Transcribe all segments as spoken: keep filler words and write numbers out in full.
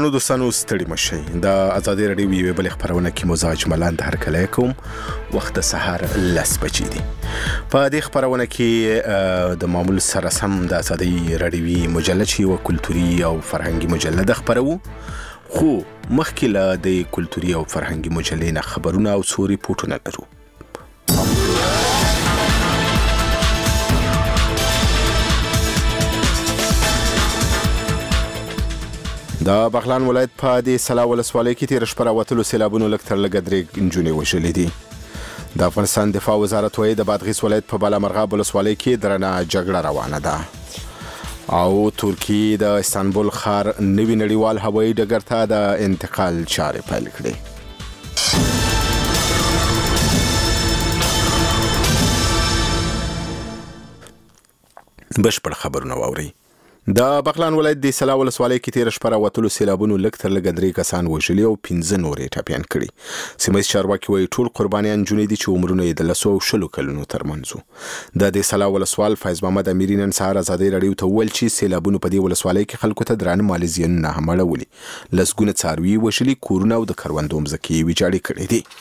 درنو دوستانو ستړي مشئ. د ازادي راډیو یوې بلې خپرونه کې مزاج ملان هرکلی کوم. وخت د سهار لس بجې دي. په دې خپرونه کې د معمول سره سم د ازادي راډیوي مجله چې یوه کلتوري او فرهنګي مجله ده خپروو، خو مخکې له د کلتوري او فرهنګي مجلې نه خبرونه او څو ریپورټونه لرو. د بغلان ولایت په دې سلا ولسوالۍ کې تېره شپه راوتلو سیلابونو لږ تر لږه درې نجونې وژلې دي. د افغانستان دفاع وزارت وایي د بادغیس ولایت په بالامرغاب ولسوالۍ کې درنه جګړه روانه ده او ترکیې د استانبول ښار نوي نړیوال هوایي ډګر ته د انتقال چارې پیل کړې. بشپړ خبرونه واورئ. د بغلان ولایت د سلا ولسوالۍ کې تېره شپه راوتلو سیلابونو لږ تر لږه درې کسان وژلي او پنځه نور یې ټپیان کړي. سیمه ییز چارواکي وایي ټول قربانیان نجونې دي چې عمرونه یې د لسو او شلو کلونو ترمنځ وو. د دې سلا ولسوال فیض محمد امیري نن سهار ازادۍ راډیو ته وویل چې سیلابونو په دې ولسوالۍ کې خلکو ته درانه مالي زیانونه هم اړولي، لسګونه څاروي وژلي، کورونه او د کروندو مځکې یې ویجاړې کړې دي.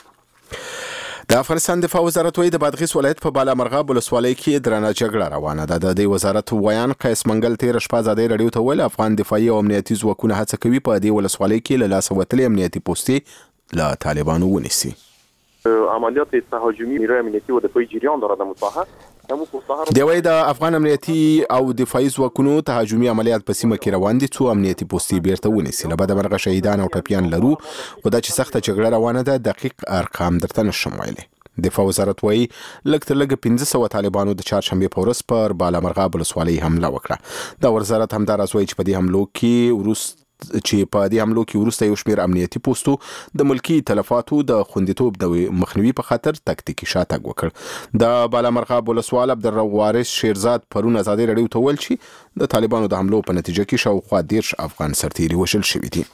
د افغانستان دفاع وزارت وایي د بادغیس ولایت په بالامرغاب ولسوالۍ کې درنه جګړه روانه ده. د دې وزارت ویان قیس منګل تېره شپه ازادۍ راډیو ته وویل افغان دفاعي او امنیتي ځواکونه هڅه کوي په دې ولسوالۍ کې له لاسه وتلې امنیتي پوستې له طالبانو ونیسي. عملیات تهاجمی نیروی امنیتی و دفاعی جریان دارد در مساحه. دی وایي د افغان امنیتي او دفاعي ځواکونو تهاجمي عملیات په سیمه کې روان دي څو امنیتي پوستې بیرته ونیسي. له بده مرغه شهیدان او ټپیان لرو، خو دا چې سخته جګړه روانه ده دقیق ارقام درته نشم ویلی. دفاع وزارت وایي لږ تر لږه پنځه سوه طالبانو د چهارشنبې په ورځ پر بالامرغاب ولسوالۍ حمله وکړه. د وزارت همداراز وایي چې په دې حملو کې وروسته چې په دې حملو کې وروسته یو شمېر امنیتي پوستو د ملکي تلفاتو د خوندیتوب د مخنیوي په خاطر تکتیکي شاتګ وکړ. د بالامرغاب ولسوال عبدالرؤف وارث شیرزاد پرون ازادۍ راډیو ته وویل چې د طالبانو د حملو په نتیجه کې شاوخوا دېرش افغان سرتیري وژل شوي دي.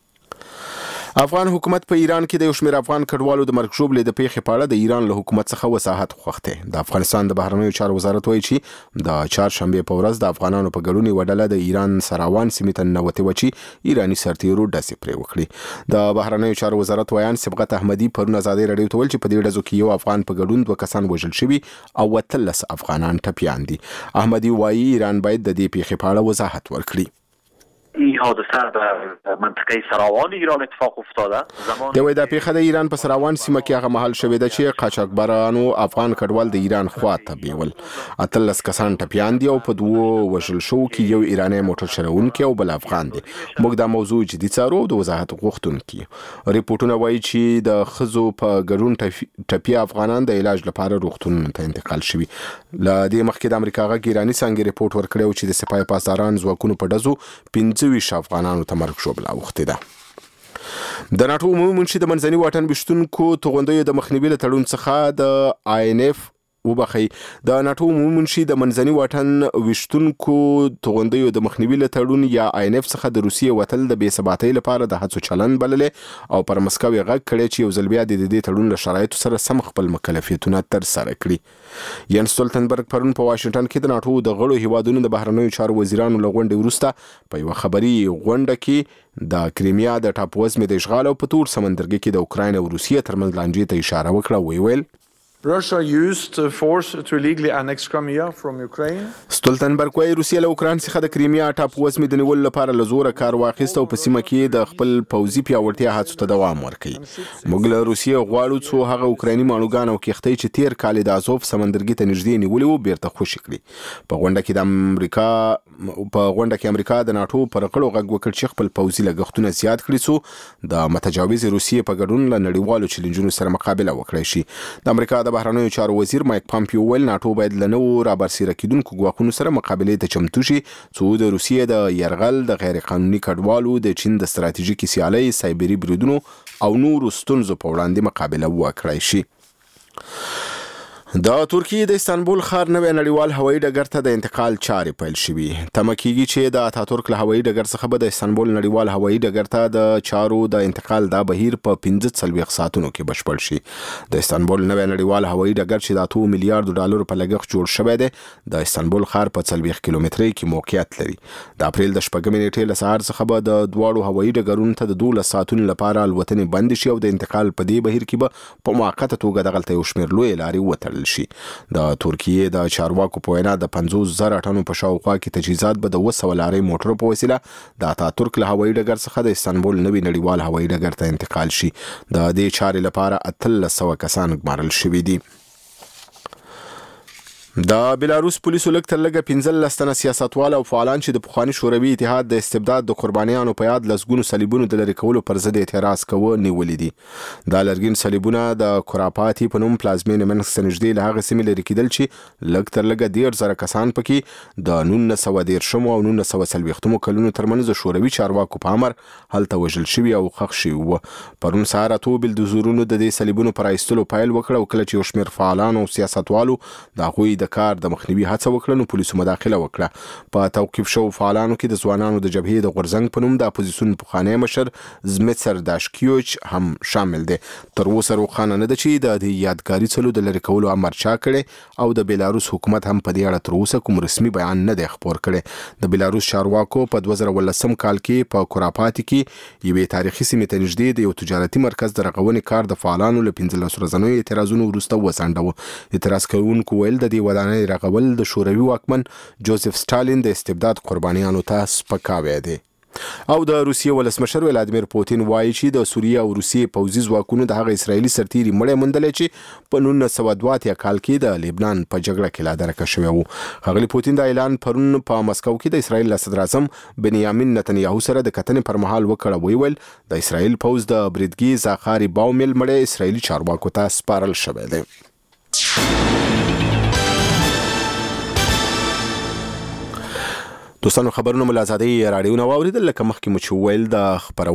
افغان حکومت په ایران کې د یو شمېر افغان کډوالو د مرګ ژوبلې د پیښې په اړه د ایران له حکومت څخه وضاحت غوښتی. د افغانستان د بهرنیو چارو وزارت وایي چې د چهارشنبې په ورځ د افغانانو په ګډون یوه ډله د ایران سراوان سیمې ته ننوتې وه چې ایراني سرتیرو ډزې پرې وکړي. د بهرنیو چارو وزارت ویان صبغت احمدي پرون ازادۍ راډیو ته وویل چې په دې ډزو کې یو افغان په ګډون دوه کسان وژل شوي او اتلس افغانان ټپیان دي. احمدي وایي ایران باید د دې پیښې په اړه وضاحت ورکړي. این حادثه در منطقه سراوان ایران اتفاق افتاده. د وای د پیښه د ایران په سراوان سیمه کې هغه محل شوې ده چې قاچاقبرانو افغان کډوال د ایران خواته بیول. اتلس کسان ټپیان دي او په دوو وژل شو کې یو ایرانی موټر چلونکی او بل افغان دي. موږ دا موضوع جدي څارو او د وضاحت غوښتونکي. ریپورټونه وایي چې د ښځو په ګډون ټپي افغانان د علاج لپاره روغتونونو ته انتقال شوي. له دې مخکې د امریکا غږ ایراني څانګې ریپورټ ورکړی و چې د سپاه پاسداران ځواکونو په ډزو پنځه ویشت افغانانو ته مرګ ژوبله اوښتې ده. د ناټو عمومي منشي د منځني واټن ویشتونکو توغندیو د مخنیوي له تړون څخه د آی ان اف وبخي د ناټو عمومي منشي د منځني واټن ویشتونکو توغندیو د مخنیوي له تړون یا آی ان اف څخه د روسیې وتل د بې ثباتۍ لپاره د هڅو چلن بللې او پر مسکو یې غږ کړی چې یو ځل بیا د دې تړون له شرایطو سره سم خپل مکلفیتونه ترسره کړي. ین سټولتنبرګ پرون په واشنګټن کې د ناټو د غړو هیوادونو د بهرنیو چارو وزیرانو له غونډې وروسته په یوه خبري غونډه کې د کریمیا د ټاپووزمې د اشغال او په تور سمندرګي کې د اوکراین او روسیې ترمنځ لانجې ته اشاره وکړه. وی ویل Russia used force to illegally annex Crimea from Ukraine. سټولتنبرګ وايي روسیه له اوکراین څخه د کریمیا ټاپووزمې د نیولو لپاره له زوره کار واخیسته او په سیمه کې د خپل پوځي پیاوړتیا هڅو ته دوام ورکړي. موږ له روسیې غواړو څو هغه اوکرایني ماڼوګان او کښتۍ چې تیر کال د ازوف سمندرګي ته نږدې نیولې وو بیرته خوشي کړي. په غونډه کې د امریکا په غونډه کې امریکا د ناټو پر غړو غږ وکړ چې خپل پوځي لګښتونه زیات کړي څو د متجاوز روسیې په ګډون له نړیوالو چیلنجونو سره مقابله وکړي شي. د امریکا د بهرنیو چارو وزیر مایک پامپیو ویل ناټو باید له نوو رابرسېره کېدونکو ګواښونو سره مقابلې ته چمتو شي څو د روسیې د یرغل، د غیر قانوني کډوالو، د چین د ستراتیژیکې سیالۍ، سایبري بریدونو او نورو ستونزو په وړاندې مقابله وکړای شي. د ترکیې د استانبول ښار نوی نړیوال هوایي ډګر ته د انتقال چارې پیل شوې. تمه کېږي چې د اتاتورک له هوایي ډګر څخه به د استانبول نړیوال هوایي ډګر ته د چارو د انتقال دا بهیر په پنځه څلوېښت ساعتونو کې بشپړ شي. د استانبول نوی نړیوال هوایي ډګر چې د اتو میلیارډو ډالرو په لګښت جوړ شوی دی د استانبول ښار په څلوېښت کیلومترۍ کې موقعیت لري. د اپریل د شپږمې نیټې له سهار څخه به د دواړو هوایي ډګرونو ته د دولس ساعتونو لپاره الوتنې بندې شي او د انتقال په دې بهیر کې به په موقته توګه دغلته یو شمېر لویې لارې وتړل شي. د ترکیې د چارواکو په وینا د پنځوس زره ټنو په شاوخوا کې تجهیزات به د اوه سوه لارۍ موټرو په وسیله د اتاتورک له هوایي ډګر څخه د استانبول نوي نړیوال هوایي ډګر ته انتقال شي. د دې چارې لپاره اتلس سوه کسان ګمارل شوي دي. د بلاروس پولیسو لږ تر لږه پنځلس تنه سیاستوال او فعالان چې د پخواني شوروي اتحاد د استبداد د قربانیانو په یاد لسګونو صلیبونو د لرې کولو پر ضد اعتراض کوه نیولي دي. دا لرګین صلیبونه د کوراپاتي په نوم پلازمینې منسک ته نږدې له هغې سیمې لرې کېدل چې لږ تر لږه دېرش زره کسان پکې د نولس سوه دېرشمو او نولس سوه څلوېښتمو کلونو ترمنځ د شوروي چارواکو په امر هلته وژل شوي او ښخ شوي وو. پرون سهار اتو بلدوزرونو د دې صلیبونو پر ایستلو پیل وکړ او کله چې یو شمېر فعالانو او سیاستوالو د هغوی د کار د مخنیوي هڅه وکړه نو پولیسو مداخله وکړه. په توقیف شوو فعالانو کې د ځوانانو د جبهې د غورځنګ په نوم د اپوزیسیون پخوانی مشر زمیتسر داشکیوچ هم شامل دی. تر اوسه روښانه نه ده چې د دې یادګاري څلو د لرې کولو امر چا کړی او د بیلاروس حکومت هم په دې اړه تر اوسه کوم رسمي بیان نه دی خپور کړی. د بیلاروس چارواکو په دوه زره اوولسم کال کې په کوراپاتي کې یوې تاریخي سیمې ته نږدې د یو تجارتي مرکز د رغونې کار د فعالانو له پنځلس ورځنیو اعتراضونو وروسته وځنډاوه. اعتراض کوونکو ویل د دې ودانۍ رغول د شوروي واکمن جوزف ستالین د استبداد قربانیانو ته سپکاوی دی. او د روسیې ولسمشر ولادیمیر پوتین وایي چې د سوریې او روسیې پوځي ځواکونو د هغه اسرایلي سرتیري مړی موندلی چې په نولس سوه دوه اتیا کال کې د لبنان په جګړه کې لا درکه شوی و. ښاغلي پوتین دا اعلان پرون په مسکو کې د اسرایل له صدراعظم بنیامین نتنیاهو سره د کتنې پر مهال وکړ. ویل د اسرایل پوځ د بریدګي زاخاري باومیل مړی اسرایلي چارواکو ته سپارل شوی دی. دوستانو خبرونه مل ازادي راډیو نو اوریدل لکه مخکې مو چې ویل د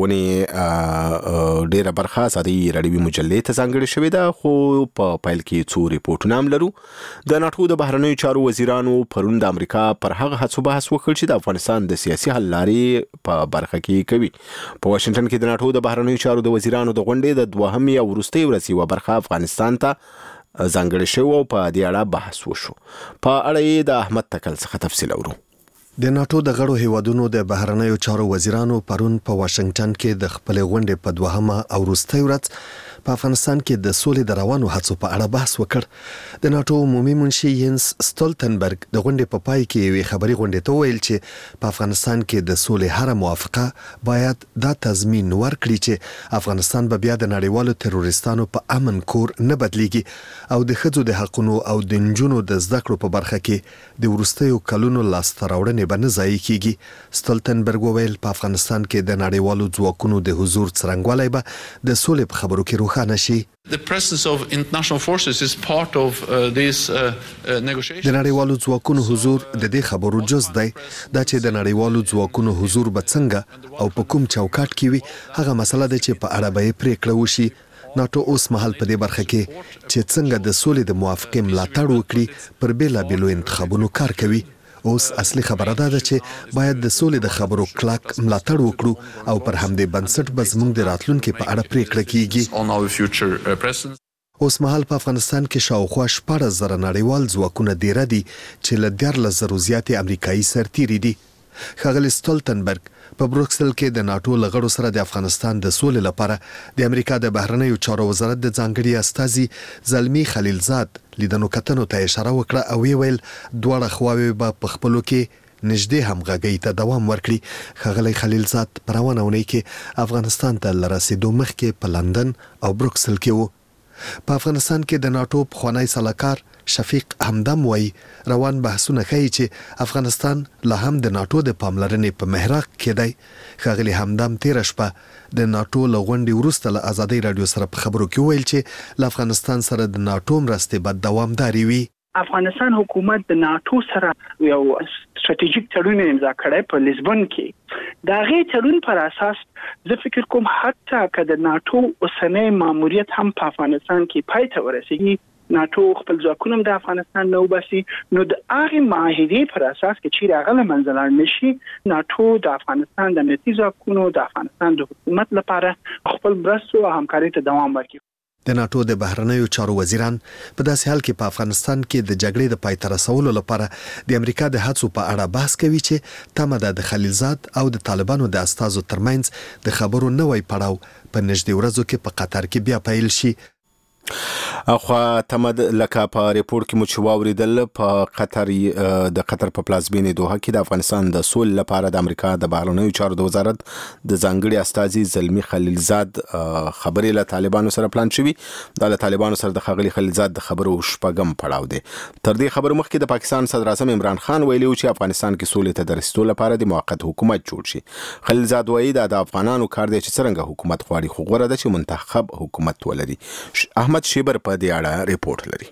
خبرونې ډیره برخه ازادي راډیوي مجلې ته ځانګړې شوې ده خو په پیل کې څو ریپورتونه هم لرو. د ناټو د بهرنیو چارو وزیرانو پرون د امریکا پر هغه هڅو بحث وکړ چې د افغانستان د سیاسي حل لارې په برخه کې کوي. په واشنگټن کې د ناټو د بهرنیو چارو د وزیرانو د غونډې د دوهمې او وروستۍ ورځې یوه برخه افغانستان ته ځانګړې شوه او په دې اړه بحث وشو. په اړه یې د احمد تکل څخه تفصیل اورو. د ناټو د غړو هیوادونو د بهرنیو چارو وزیرانو پرون په واشنگټن کې د خپل غونډې په دوهمه او وروستۍ ورځ په افغانستان کې د سولې د روانو هڅو په اړه بحث وکړ. د ناټو عمومي منشي ینس سټولتنبرګ د غونډې په پای کې یوې خبري غونډې ته ویل چې په افغانستان کې د سولې هر موافقه باید دا تضمین ورکړي چې افغانستان به بیا د نړیوالو تروریستانو په امن کور نه بدلیږي او د ښځو د حقونو او د نجونو د زده کړو په برخه کې د وروستیو کلونو لاسته راوړنې به نه ضایع کیږي. سټولتنبرګ وویل په افغانستان کې د نړیوالو ځواکونو د حضور څرنګوالی به د سولې په خبرو کې روښانه شي. The presence of international forces is part of uh, these uh, uh, negotiations. د نړیوالو ځواکونو حضور د دې خبرو جز دی. دا چې د نړیوالو ځواکونو حضور به څنګه او په کوم چوکاټ کې وي هغه مسله ده چې په اړه به یې پریکړه وشي. ناټو اوس مهال په دې برخه کې چې څنګه د سولې د موافقې ملاتړ وکړي پر بیلابیلو انتخابونو کار کوي. اوس اصلي خبره ده چې باید د سولې د خبرو کلک ملاتړ وکړو او پر همدې بنسټ به زموږ د راتلونکي په اړه پریکړه کیږي. اوس مهال په افغانستان کې شاوخوا شپږ زره نړیوال ځواکونه دیره دي چې له دیارلس زرو زیاتې امریکایي سرتیري دي. ښاغلي سټولتنبرګ په بروکسل کې د ناټو له غړو سره د افغانستان د سولې لپاره د امریکا د بهرنیو چارو وزارت د ځانګړي استازي زلمی خلیلزاد لیدنو کتنو ته اشاره وکړه او ویل دواړه خواوې به په خپلو کې نږدې همغږۍ ته دوام ورکړي. ښاغلی خلیلزاد په روانه اونۍ کې افغانستان ته له رسېدو مخکې په لندن او بروکسل کې و. په افغانستان کې د ناټو پخوانی سلاکار شفیق همدم وایي روان بحثونه ښیي چې افغانستان لا هم د ناټو د پاملرنې په محراق کې دی. ښاغلي همدم تیره شپه د ناټو له غونډې وروسته له ازادۍ راډیو سره په خبرو کې ویل چې له افغانستان سره د ناټو مرستې به دوامدارې وي. افغانستان حکومت د ناټو سره یو ستراتیژیک تړون امضا کړی په لیزبون کې. دا غي تړون پر اساس زه فکر کوم حتی که د ناټو اوسنۍ ماموریت هم په افغانستان کې پای ته ورسیږي ناتو خپل ځواکونه د افغانستان نه وباسي نو د هغه معاهدې پر اساس کې چې راغله منځلار نشي ناتو د افغانستان د امنیتي ځواکونو د افغانستان د حکومت لپاره خپل مرستو او همکاري ته دوام ورکړي. د ناتو د بهرنیو چارو وزیران په داسې حال کې په افغانستان کې د جګړې د پای ته رسولو لپاره د امریکا د هڅو په اړه بحث کوي چې تمه ده د خلیلزاد او د طالبانو د استازو ترمنځ د خبرو نوې پړاو په نږدې ورځو کې په قطر کې بیا پیل شي. اخوا تمد لکه په ریپورت کې مو چې واوریدل په قطر د قطر په پلازمینې دوحه کې د افغانستان د سول لپاره د امریکا د بهرنیو چارو د وزارت د ځانګړي استازي زلمی خلیلزاد خبرې له طالبانو سره پلان شوی. د طالبانو سره د خغلی خلیلزاد د خبرو شپږم پړاو دی. تر دې خبرو مخکې د پاکستان صدر اعظم عمران خان ویلي چې افغانستان کې سولې ته د رسیدو لپاره د موقت حکومت جوړ شي. خلیلزاد وایي دا د افغانانو کار دی چې څنګه حکومت غواړي خو غوړه ده چې منتخب حکومت ولري. احمد شیبر په دې اړه ریپورت لري.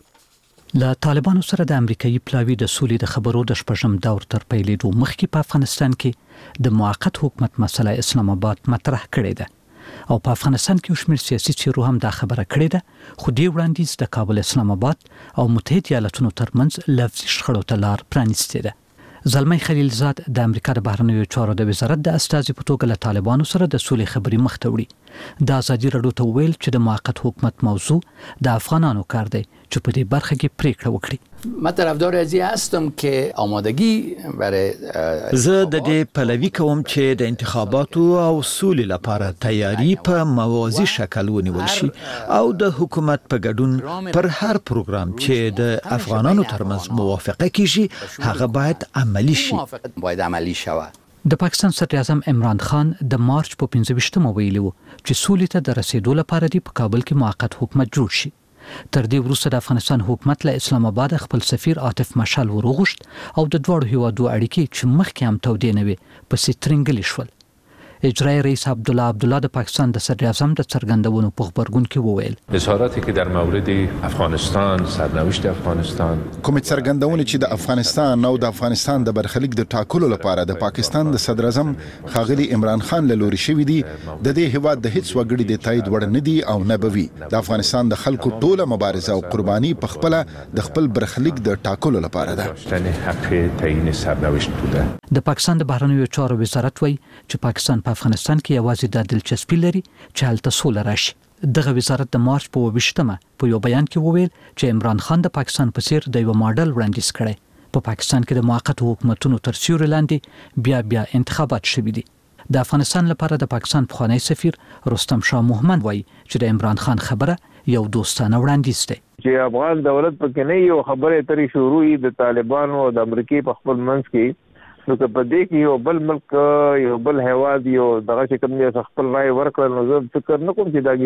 له طالبانو سره د امریکایي پلاوی د سولې د خبرو د شپږم دور تر پیلېدو مخکې په افغانستان کې د موقت حکومت مسله اسلام آباد مطرح کړې ده او په افغانستان کې شمېر سیاسي چیرو هم دا خبره کړې ده خو دې وړاندیز د کابل اسلام آباد او متحده ایالاتونو ترمنځ لفظي شخړو ته لار پرانیستې ده. زلمی خلیلزاد د امریکا د بهرنیو چارو د وزارت د استازي په توګه له طالبانو سره د سولې خبرې مخ ته وړي. د ازادي راډیو ته ویل چې د موقت حکومت موضوع د افغانانو کار دی چې په دې برخه کې پریکړه وکړي. من طرفدار از این هستم که آمادگی برای زه د دې پلوي کوم چې د انتخاباتو او سولې لپاره تیاری په موازی شکل ونیول شي او د حکومت په ګډون پر هر پروګرام چې د افغانانو ترمنځ موافقه کیږي هغه باید عملی شي. باید عملی شود. د پاکستان صدر اعظم عمران خان د مارچ په پنځه ویشتمه ویلي و چې سولې ته د رسیدو لپاره دی په کابل کې موقت حکومت جوړ شي. تر دې وروسته د افغانستان حکومت له اسلام آباد خپل سفیر عاطف مشال وروغشت او د دوړو هیوادو اړیکې چې مخکې هم تودې نه وي په سترنګلې شول. اجرای رئیس عبدالله عبدالله د پاکستان د صدر اعظم د څرګندونو په خبرګون کې وویل اظهاراتی که در مورد افغانستان سرنوشت افغانستان کوم څرګندونه چې د افغانستان او د افغانستان د برخلیک د ټاکلو لپاره د پاکستان د صدر اعظم ښاغلي عمران خان له لوري شوې دي د دې هیواد د هیڅ وګړي د تایید وړ نه دي او نه به وي. د افغانستان د خلکو ټوله مبارزه او قرباني په خپل د خپل برخلیک د ټاکلو لپاره ده. حق تعیین سرنوشت بوده. د پاکستان د بهرنیو چارو وزارت وایي چې پاکستان په افغانستان کې یوازې د دلچسپي لري چې هلته سوله راشي. دغه وزارت د مارچ په ویشتمه په یو بیان کې وویل چې عمران خان د پاکستان په څیر د یو ماډل وړاندیز کړی. په پاکستان کې د موقت حکومتونو تر سیوري لاندې بیا بیا انتخابات شوي دي. د افغانستان لپاره د پاکستان پخوانی سفیر رستم شاه محمد وایي چې د عمران خان خبره یو دوستانه وړاندیز دی. چې افغان دولت پکې نه یو خبره ترې شروع د طالبانو او د امریکای په خپل منځ کې نو که په دې کې یو بل ملک یو بل هیواد یو دغه چې کوم یو خپل رائے ورکړل نو زه فکر نه کوم چې دا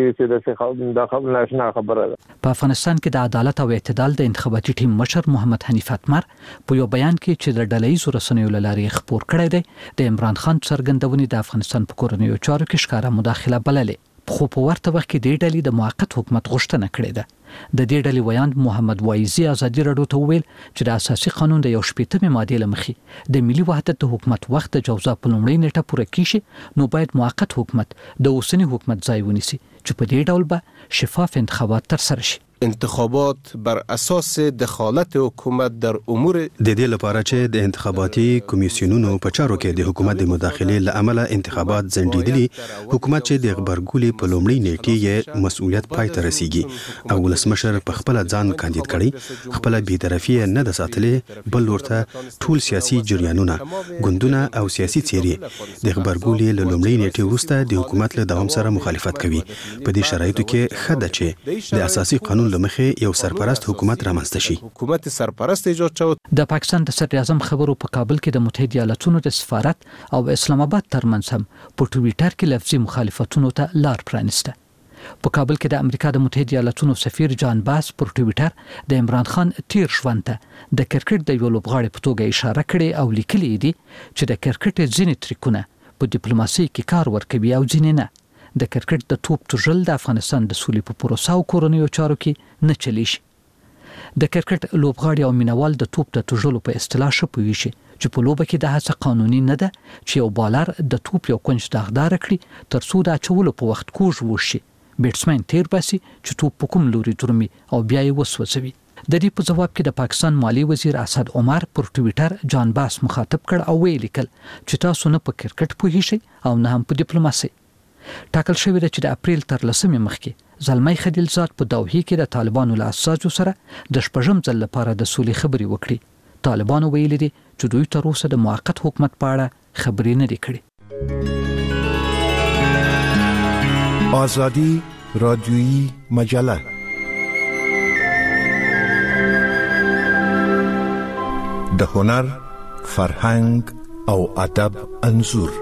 کې د خپل ناشنا خبره ده. په افغانستان کې د عدالت او اعتدال د انتخاباتي ټیم مشر محمد حنیف اتمر په یو بیان کې چې د ډلهییزو رسنیو له لارې خبر کړی دی د عمران خان څرګندونې د افغانستان په کورنیو چارو کې ښکاره مداخله بللې. خو په ورته وخت کې د ډلې د موقت حکومت غوښتنه کړې ده. د دې ډلې ویاند محمد وایزي ازادي راډیو ته وویل چې د اساسي قانون د یو شپږمې ماده لمخې د ملي وحدت د حکومت وخت د جوزا په لومړۍ نیټه پوره کیږي نو باید موقت حکومت د اوسنی حکومت ځای ونیسي چې په دې ډول به شفاف انتخابات ترسره شي. انتخابات بر اساس دخالت حکومت در امور د دې لپاره چې د انتخاباتي کمیسیونونو په چارو کې د حکومت د مداخلې له امله انتخابات ځنډېدلي حکومت چې د خبرګولې په لومړۍ نیټه یې مسؤلیت پای ته رسیږي او ولسمشر په خپل ځان کاندید کړي خپل بی‌طرفي نه د ساتلې بل ورته ټول سیاسي جریانونه ګوندونه او سیاسي څیرې د خبرګولې له لومړۍ نیټه وروسته د حکومت له دوام سره مخالفت کوي. په دې شرایطو کې خده چې د اساسي قانون لمخې یو سرپرست حکومت رامنځته شي. حکومت سرپرست ایجاد شو. د پاکستان د صدر اعظم خبرو په کابل کې د متحده ایالاتونو د سفارت او اسلام آباد ترمنځ هم په ټویټر کې لفظي مخالفتونو ته لار پرانیسته. په کابل کې د امریکا د متحده ایالاتونو سفیر جان باس پر ټویټر د عمران خان تیر ژوند ته د کرکټ د یو لوبغاړي په توګه اشاره کړې او لیکلي دي چې د کرکټ ځینې ټریکونه په ډیپلوماسي کې کار ورکوي او ځینې نه. د کرکټ د توپ توژل د افغانستان د سولې په پروسه او کورنیو چارو کې نه چلی شي. د کرکټ لوبغاړي او مینوال د توپ د توژلو په اصطلاح شپوي شي چې په لوبه کې د هڅه قانوني نه ده چې یو بالر د توپ یو کونج داغدار کړي تر څو د اچولو په وخت کوژ وشي بیټسمن تیر باسي چې توپ په کوم لوري درومي او بیا یې وسوځوي. د دې په جواب کې د پاکستان مالی وزیر اسد عمر پر ټوئیټر جان باس مخاطب کړ او ویل لیکل چې تاسو نه په کرکټ پوهیږئ او نه هم په ډیپلوماسي. ټاکل شوی دی چې د اپریل تر لسمې مخکې زلمی خلیلزاد په دوحې کې د طالبانو له اساسو سره د شپږم ځل لپاره د سولې خبرې وکړي. طالبانو ویلي دي چې دوی تر اوسه د موقت حکومت په اړه خبرې نه دي کړې. آزادی رادیویی مجله د هنر، فرهنګ او ادب انځور.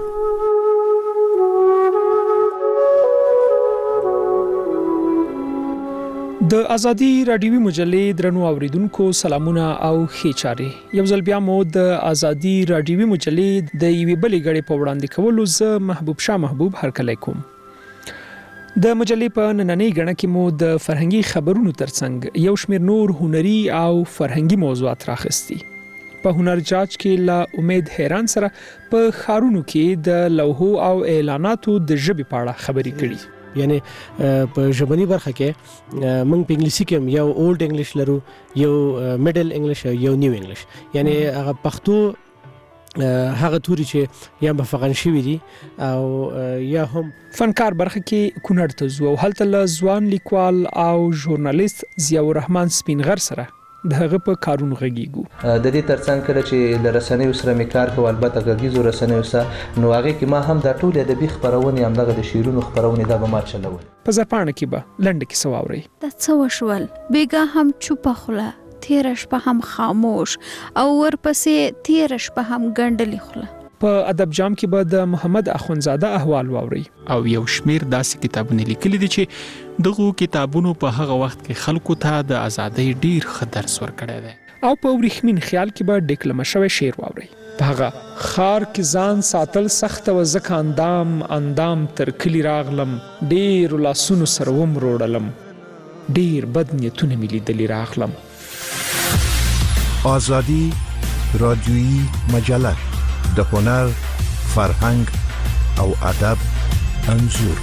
د ازادي رادیوي مجلې درنو اوریدونکو سلامونه او ښې چارې. یو ځل بیا مو د ازادي رادیوي مجلې د یوې بلې غړې په وړاندې کولو زه محبوب شاه محبوب هرکلی کوم. د مجلې په نننۍ غړه کې مو د فرهنګي خبرونو ترڅنګ یو شمېر نور هنري او فرهنګي موضوعات راخستي. په هنر جاج کې لا امید حیران سره په ښارونو کې د لوحو او اعلاناتو د ژبې په اړه خبرې کړي. یعنی په ژبنی برخه کې موږ په انګلیسي کې یو اولډ انګلیش لرو، یو میډل انګلیش، یو نیو انګلیش. یعنی هغه پښتو هغه توري چې یا مفغن شوی دي او یا هم فنکار برخه کې کونړ ته ځو او هلته له ځوان لیکوال او ژورنالیست ضیاء الرحمن سپینغر سره د هغه په کارونو غږیږو. د دې ترڅنګ کله چې د رسنیو سره می کار کوم، البته غږیزو رسنیو سره، نو هغه کې ما هم د ټول ادبي خبرونه هم دغه د شعرونو خبرونه دا به ما چلول. په زرپاڼه کې به لنډ کې سواوري د څه وشول بیګا هم چوپه خوله، تیرش په هم خاموش او ورپسې تیرش په هم ګندلې خوله. په ادب جام کې به د محمد اخونزاده احوال واوري او یو شمیر داسې کتابونه لیکلي دي چې دغه کتابونو په هغه وخت کې خلکو ته د ازادۍ ډیر ښه درس ورکړی دی. او په ورېښمین خیال کې به ډیکلمه شوی شعر واوري. په هغه خار کې ځان ساتل سخت و ځکه اندام اندام تر کلي راغلم، ډیر لاسونو سره وم روړلم، ډیر بد نیتونه مې لیدلي راغلم. آزادی رادیویی مجله د هنر، فرهنګ او ادب انځور.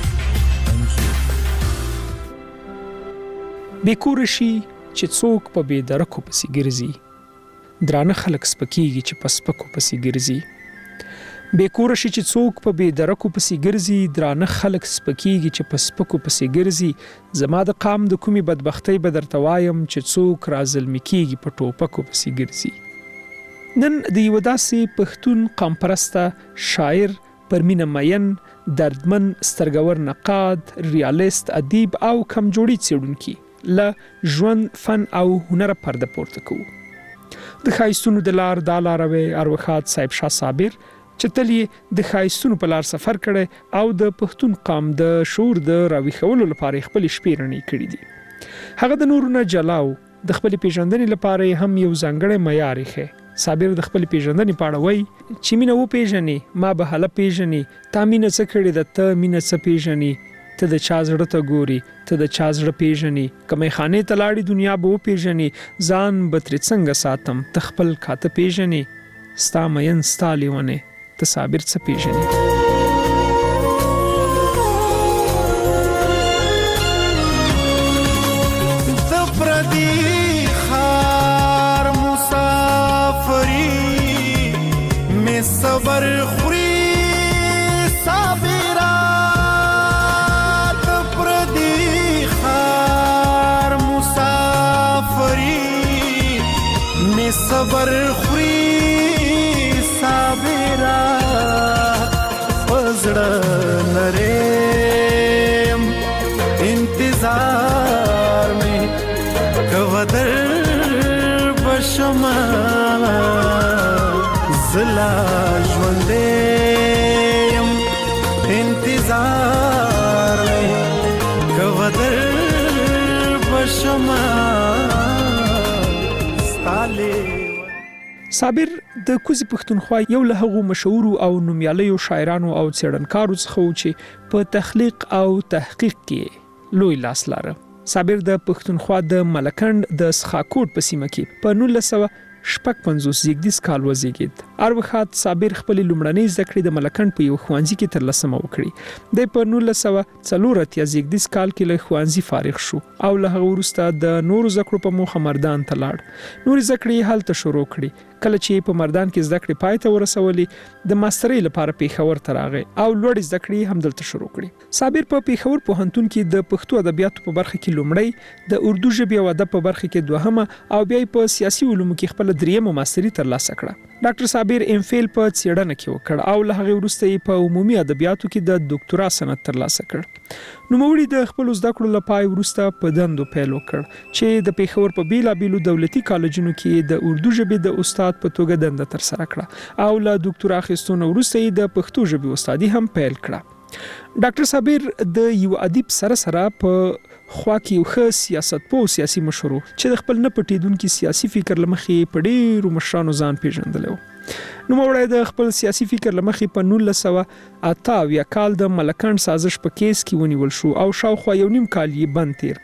بیکور شي چې څوک په بې درکو پسې ګرځي، درانه خلک سپکیږي چې په سپکو پسې ګرځي. بیکور شي چې څوک په بې درکو پسې ګرځي، درانه خلک سپکیږي چې په سپکو پسې ګرځي. زما د قام د کومې بدبختۍ به درته وایم چې څوک را ظلمي کیږي په ټوپکو پسې ګرځي. نن د یو داسې پښتون قام پرسته شاعر، پرمینه مین، دردمن، سترګور نقاد، ریالیست، ادیب او کمجوړي څېړونکي له ژوند، فن او هنر پرده پورته کوو. د ښایستونو د لار دا لاروی اروښاد صاحب شاه صابر چې تل یې د ښایستونو په لار سفر کړی او د پښتون قام د شعور د راویښولو لپاره خپل شپې رڼې کړي دي. هغه د نورو نه جلاو د خپل پیژندنې لپاره هم یو ځانګړی معیار یې. صابر د خپل پیژندنې په اړه وایي چې مینه وپېژنې ما به هله پېژنې، تا مینه څه کړې ده ته مینه څه پېژنې، ته د چا زړه ته ګوري ته د چا زړه پېژنې، که میخانې ته لاړې دنیا به وپېژنې، ځان به ترې څنګه ساتم ته خپل کاته پېژنې، ستا مین ستا لیونې ته صابر څه پېژنې. صبر خوري صابرات پردي خار مسافري می صبر خوري صابرات فزړه نرم انتظار می کوادر بشما زلا ژوندیم انتظار می کوادر بشما ستاله. صابر د کوزي پښتونخوا یو له هغو مشهور او نومیالیو شاعرانو او څېړنکارو څخه و چې په تخلیق او تحقیق کې لوی لاس لاره. صابر د پښتونخوا د ملکنډ د سخاکوټ په سیمه کې په نولس سوه شپږ پنځوس زیږدیز کال وزیږید. اروخات صابر خپل لومړنۍ زده کړې د ملکند په یو ښوونځي کې ترلاسه وکړې. د په نولس سوه څلور اتیا زیږدیز کال کې له ښوونځي فارغ شو او له هغه وروسته د نورو زده کړو په موخه مردان ته لاړ. نورې زده کړې هلته شروع کړې. کله چې په مردان کې زده کړې پای ته ورسولې د ماسترۍ لپاره پیښور ته راغی او لوړې زده کړې هم دلته شروع کړې. صابر په پیښور پوهنتون کې د پښتو ادبیاتو په برخه کې لومړی، د اردو ژبې او ادب په برخه کې دوهمه او بیا په سیاسي علومو کې خپل دریمه ماستري ترلاسه کړه. ډاکټر صابر ام فیل په څېړنه کې وکړ او له هغه وروسته یې په عمومي ادبیاتو کې د ډاکټرا سند ترلاسه کړ. نوموړي د خپل زده کړو لپاره وروسته په دندو پیل وکړ چې د پیښور په بیلابیلو دولتي کالجونو کې د اردو ژبې د استاد په توګه دنده تر سره کړه او له ډاکټرا اخیستو وروسته یې د پښتو ژبې استادي هم پیل کړه. ډاکټر صابر د یو ادیب سره سره په خوا کې یو ښه سیاستپوه او سیاسي مشر چې د خپل نه پټېدونکي سیاسي فکر له مخې په ډېرو مشرانو ځان پیژندلی و. نوموړی د خپل سیاسي فکر له مخې په نولس سوه اته اویا کال د ملکند سازش په کیس کې ونیول شو او شاوخوا یو نیم کال یې بند تیر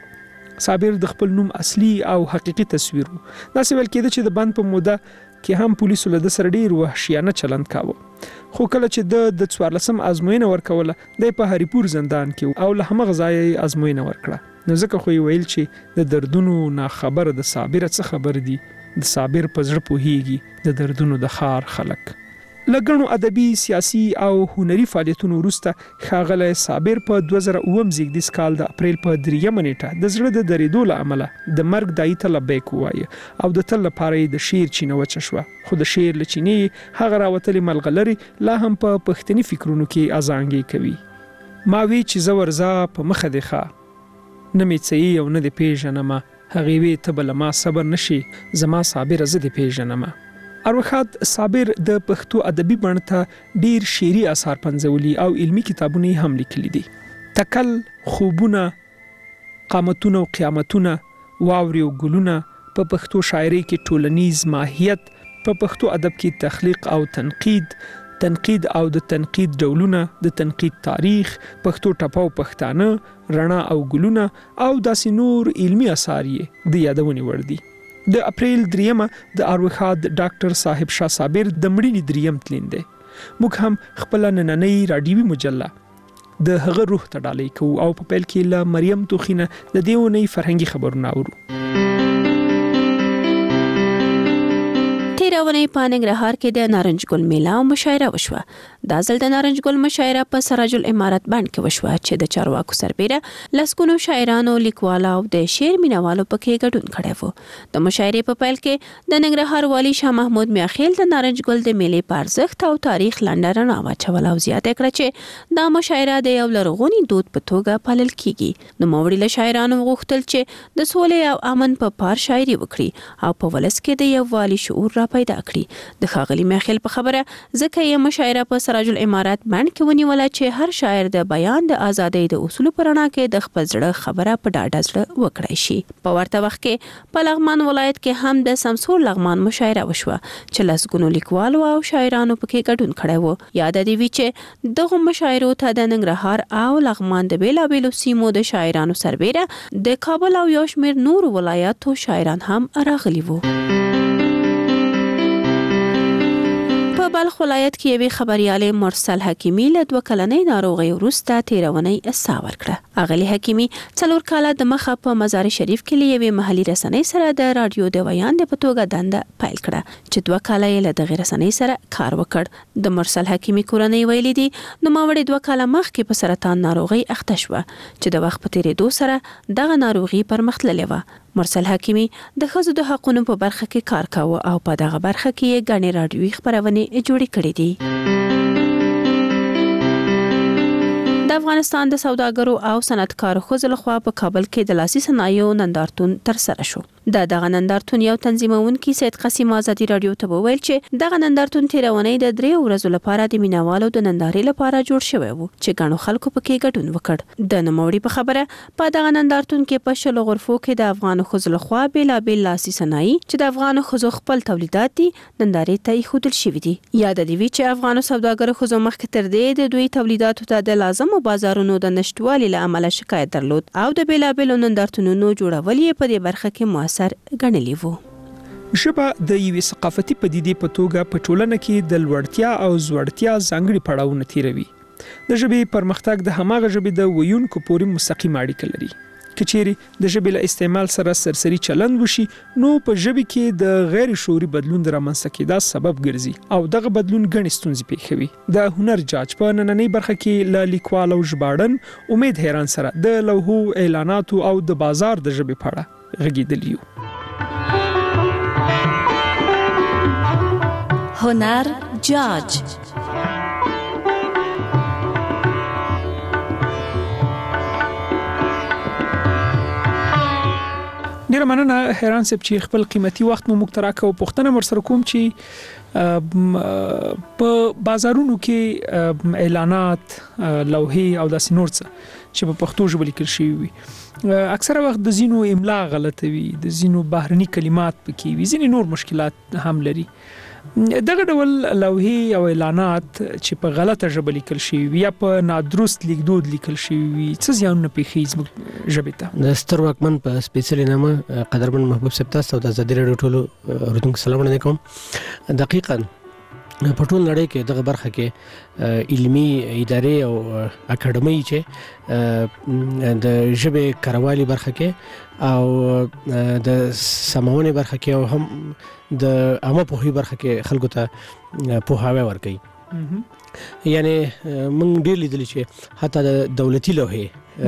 کړ. صابر د خپل نوم اصلي او حقیقي تصویر و. داسې ویل کېده چې د بند په موده کې هم پولیسو له ده سره ډېر وحشیانه چلند کاوه. خو کله چې د د څوارلسم ازموینه ورکوله دی په هریپور زندان کې او له همغه ځایه یې ازموینه ورکړه. نو ځکه خو یې ویل چې د دردونو ناخبره د صابر څه خبر دي، د صابر په زړه پوهیږي د دردونو د ښار خلک. له ګڼو ادبي، سیاسي او هنري فعالیتونو وروسته ښاغلی صابر په دوه زره اووم زیږدیز کال د اپریل په دریمه نیټه د زړه د درېدو له امله د مرګ دایي ته لبیک ووایه او د تل لپاره یې د شعر چینه وچه شوه. خو د شعر له چینې هغه راوتلې ملغلرې لا هم په پښتني فکرونو کې ازانګې کوي. ما وی چې زه ورځه په مخه دې ښه، نه مې څه او نه دې پیژنمه، هغې وی ته به له ما صبر نشي، زما صابره زه دې پیژنمه. اروخات صابر د پښتو ادبي بڼ ته ډیر شعري اثار پنځولي او علمی کتابونه هم لیکلي دي. تکل، خوبونه، قامتونه او قیامتونه، واوري او ګلونه، په پښتو شاعري کې ټولنیز ماهیت، په پښتو ادب کې تخلیق او تنقید، تنقید او د تنقید ډولونه، د تنقید تاریخ، پښتو ټپه او پښتانه، رڼا او ګلونه او داسې نور علمی اثار یې د یادونې وړ دي. د اپریل دریمه د اروخات ډاکټر صاحب شاه صابر د مړینې دریم تلین دی. موږ هم خپل نننۍ راډیوي مجله د هغه روح ته ډالۍ کوو او په پیل کې له مریم توخینه د دې اونۍ فرهنګي خبرونه اورو. تیره اونۍ په ننګرهار کې د نارنج ګل میله او مشاعره وشوه. دا ځل د نارنج ګل مشاعره په سراج الامارات بڼ کې وشوه چې د چارواکو سربیره لسګونو شاعرانو، لیکوالو او د شعر مینوالو پکې ګډون کړی و. د مشاعرې په پیل کې د ننګرهار والي شاه محمود میاخیل د نارنج ګل د میلې په ارزښت او تاریخ لنډه رڼا واچوله او زیاته کړه چې دا مشاعره د یو لرغوني دود په توګه پالل کیږي. نوموړي له شاعرانو غوښتل چې د سولې او امن په پار شاعري وکړي او په ولس کې د یووالي شعور را پیدا کړي. د ښاغلي میاخیل په خبره ځکه یې مشاعره په سراج الامارات بڼ کې ونیوله چې هر شاعر د بیان د ازادۍ د اصولو په رڼا کې د خپل زړه خبره په ډاډه زړه وکړای شي. په ورته وخت کې په لغمان ولایت کې هم د سمسور لغمان مشاعره وشوه چې لسګونو لیکوالو او شاعرانو پکې ګډون کړی و. یاد دی وی چې دغه مشاعرو ته د ننګرهار او لغمان د بیلابیلو سیمو د شاعرانو سربیره د کابل او یو شمېر نورو ولایاتو شاعران هم راغلي وو. په بلخ ولایت کې یوې خبریالې مرسل حکیمی له دوه کلنۍ ناروغۍ وروسته تېره اونۍ ساه ورکړه. اغلې حکیمی څلور کاله د مخه په مزار شریف کې له یوې محلي رسنۍ سره د راډیو د ویاندې په توګه دنده پیل کړه چې دوه کاله یې له دغې رسنۍ سره کار وکړ. د مرسل حکیمی کورنۍ ویلي دي نوموړې دوه کاله مخکې په سرطان ناروغۍ اخته شوه چې د وخت په تېرېدو سره دغه ناروغي پرمختللې وه. مرسل حکیمی د ښځو د حقونو په برخه کې کار کاوه او په دغه برخه کې یې ګڼې راډیوي خپرونې جوړې کړې دي. د افغانستان د سوداګرو او صنعتکارو ښځو لخوا په کابل کې د لاسي صنایعو نندارتون ترسره شو. د دغه نندارتون یو تنظیمونکي سید قاسم آزادي راډیو ته وویل چې دغه نندارتون تېره اونۍ د درې ورځو لپاره د مینوالو د نندارې لپاره جوړ شوی و چې ګڼو خلکو پکې ګډون وکړ. د نوموړي په خبره په دغه نندارتون کې په شلو غرفو کې د افغانو ښځو لخوا بېلابېل لاسي صنایع چې د افغانو ښځو خپل تولیدات دي نندارې ته ایښودل شوي دي. یاد دې وي چې افغانو سوداګرو ښځو مخکې تر دې د دوی تولیداتو ته د لازمو بازارونو د نشټوالي له امله شکایت درلود او د بېلابېلو نندارتونونو جوړول یې په دې برخه کې موثر ګڼلی وو. ژبه د یوې ثقافتي پدیدې په توګه په ټولنه کې د لوړتیا او زوړتیا ځانګړي پړاوونه تیروي. د ژبې پرمختګ د هماغه ژبې د ویونکو پورې مستقیم اړیکه لري. که چیرې د ژبې له استعمال سره سرسري چلند وشي نو په ژبې کې د غیر شعوري بدلون د رامنځته کېدا سبب ګرځي او دغه بدلون ګڼې ستونزې پېښوي. د هنر جاج په نننۍ برخه کې له لیکوال او ژباړن امید حیران سره د لوحو، اعلاناتو او د بازار د ژبې په اړه غږېدلی یو. هنر جاج ډیره مننه حیران صاحب چې خپل قیمتي وخت مو موږ ته راکړ. پوښتنه ورسره کوم چې په بازارونو کې اعلانات، لوحې او داسې نور څه چې په پښتو ژبه لیکل شوي وي اکثره وخت د ځینو املا غلطه وي، د ځینو بهرني کلمات پکې وي، ځینې نور مشکلات هم لري. دغه ډول لوحې او اعلانات چې په غلطه ژبه لیکل شوي وي یا په نادرست لیکدود لیکل شوي وي څه زیانونه پېښوي زموږ ژبې ته؟ د ستر واکمن په سپېڅلې نامه قدرمن محبوب صاحب تاسو ته د ازادي راډیو ټولو اورېدونکو سلامونه کوم. دقیقاً په ټول نړۍ کې دغه برخه کې علمي ادارې او اکاډمۍ چې د ژبې کاروالي برخه کې او د سماونې برخه کې او هم د عامه پوهې برخه کې خلکو ته پوهاوی ورکوي. یعنی موږ ډېر لیدلی چې حتی د دولتي لوحې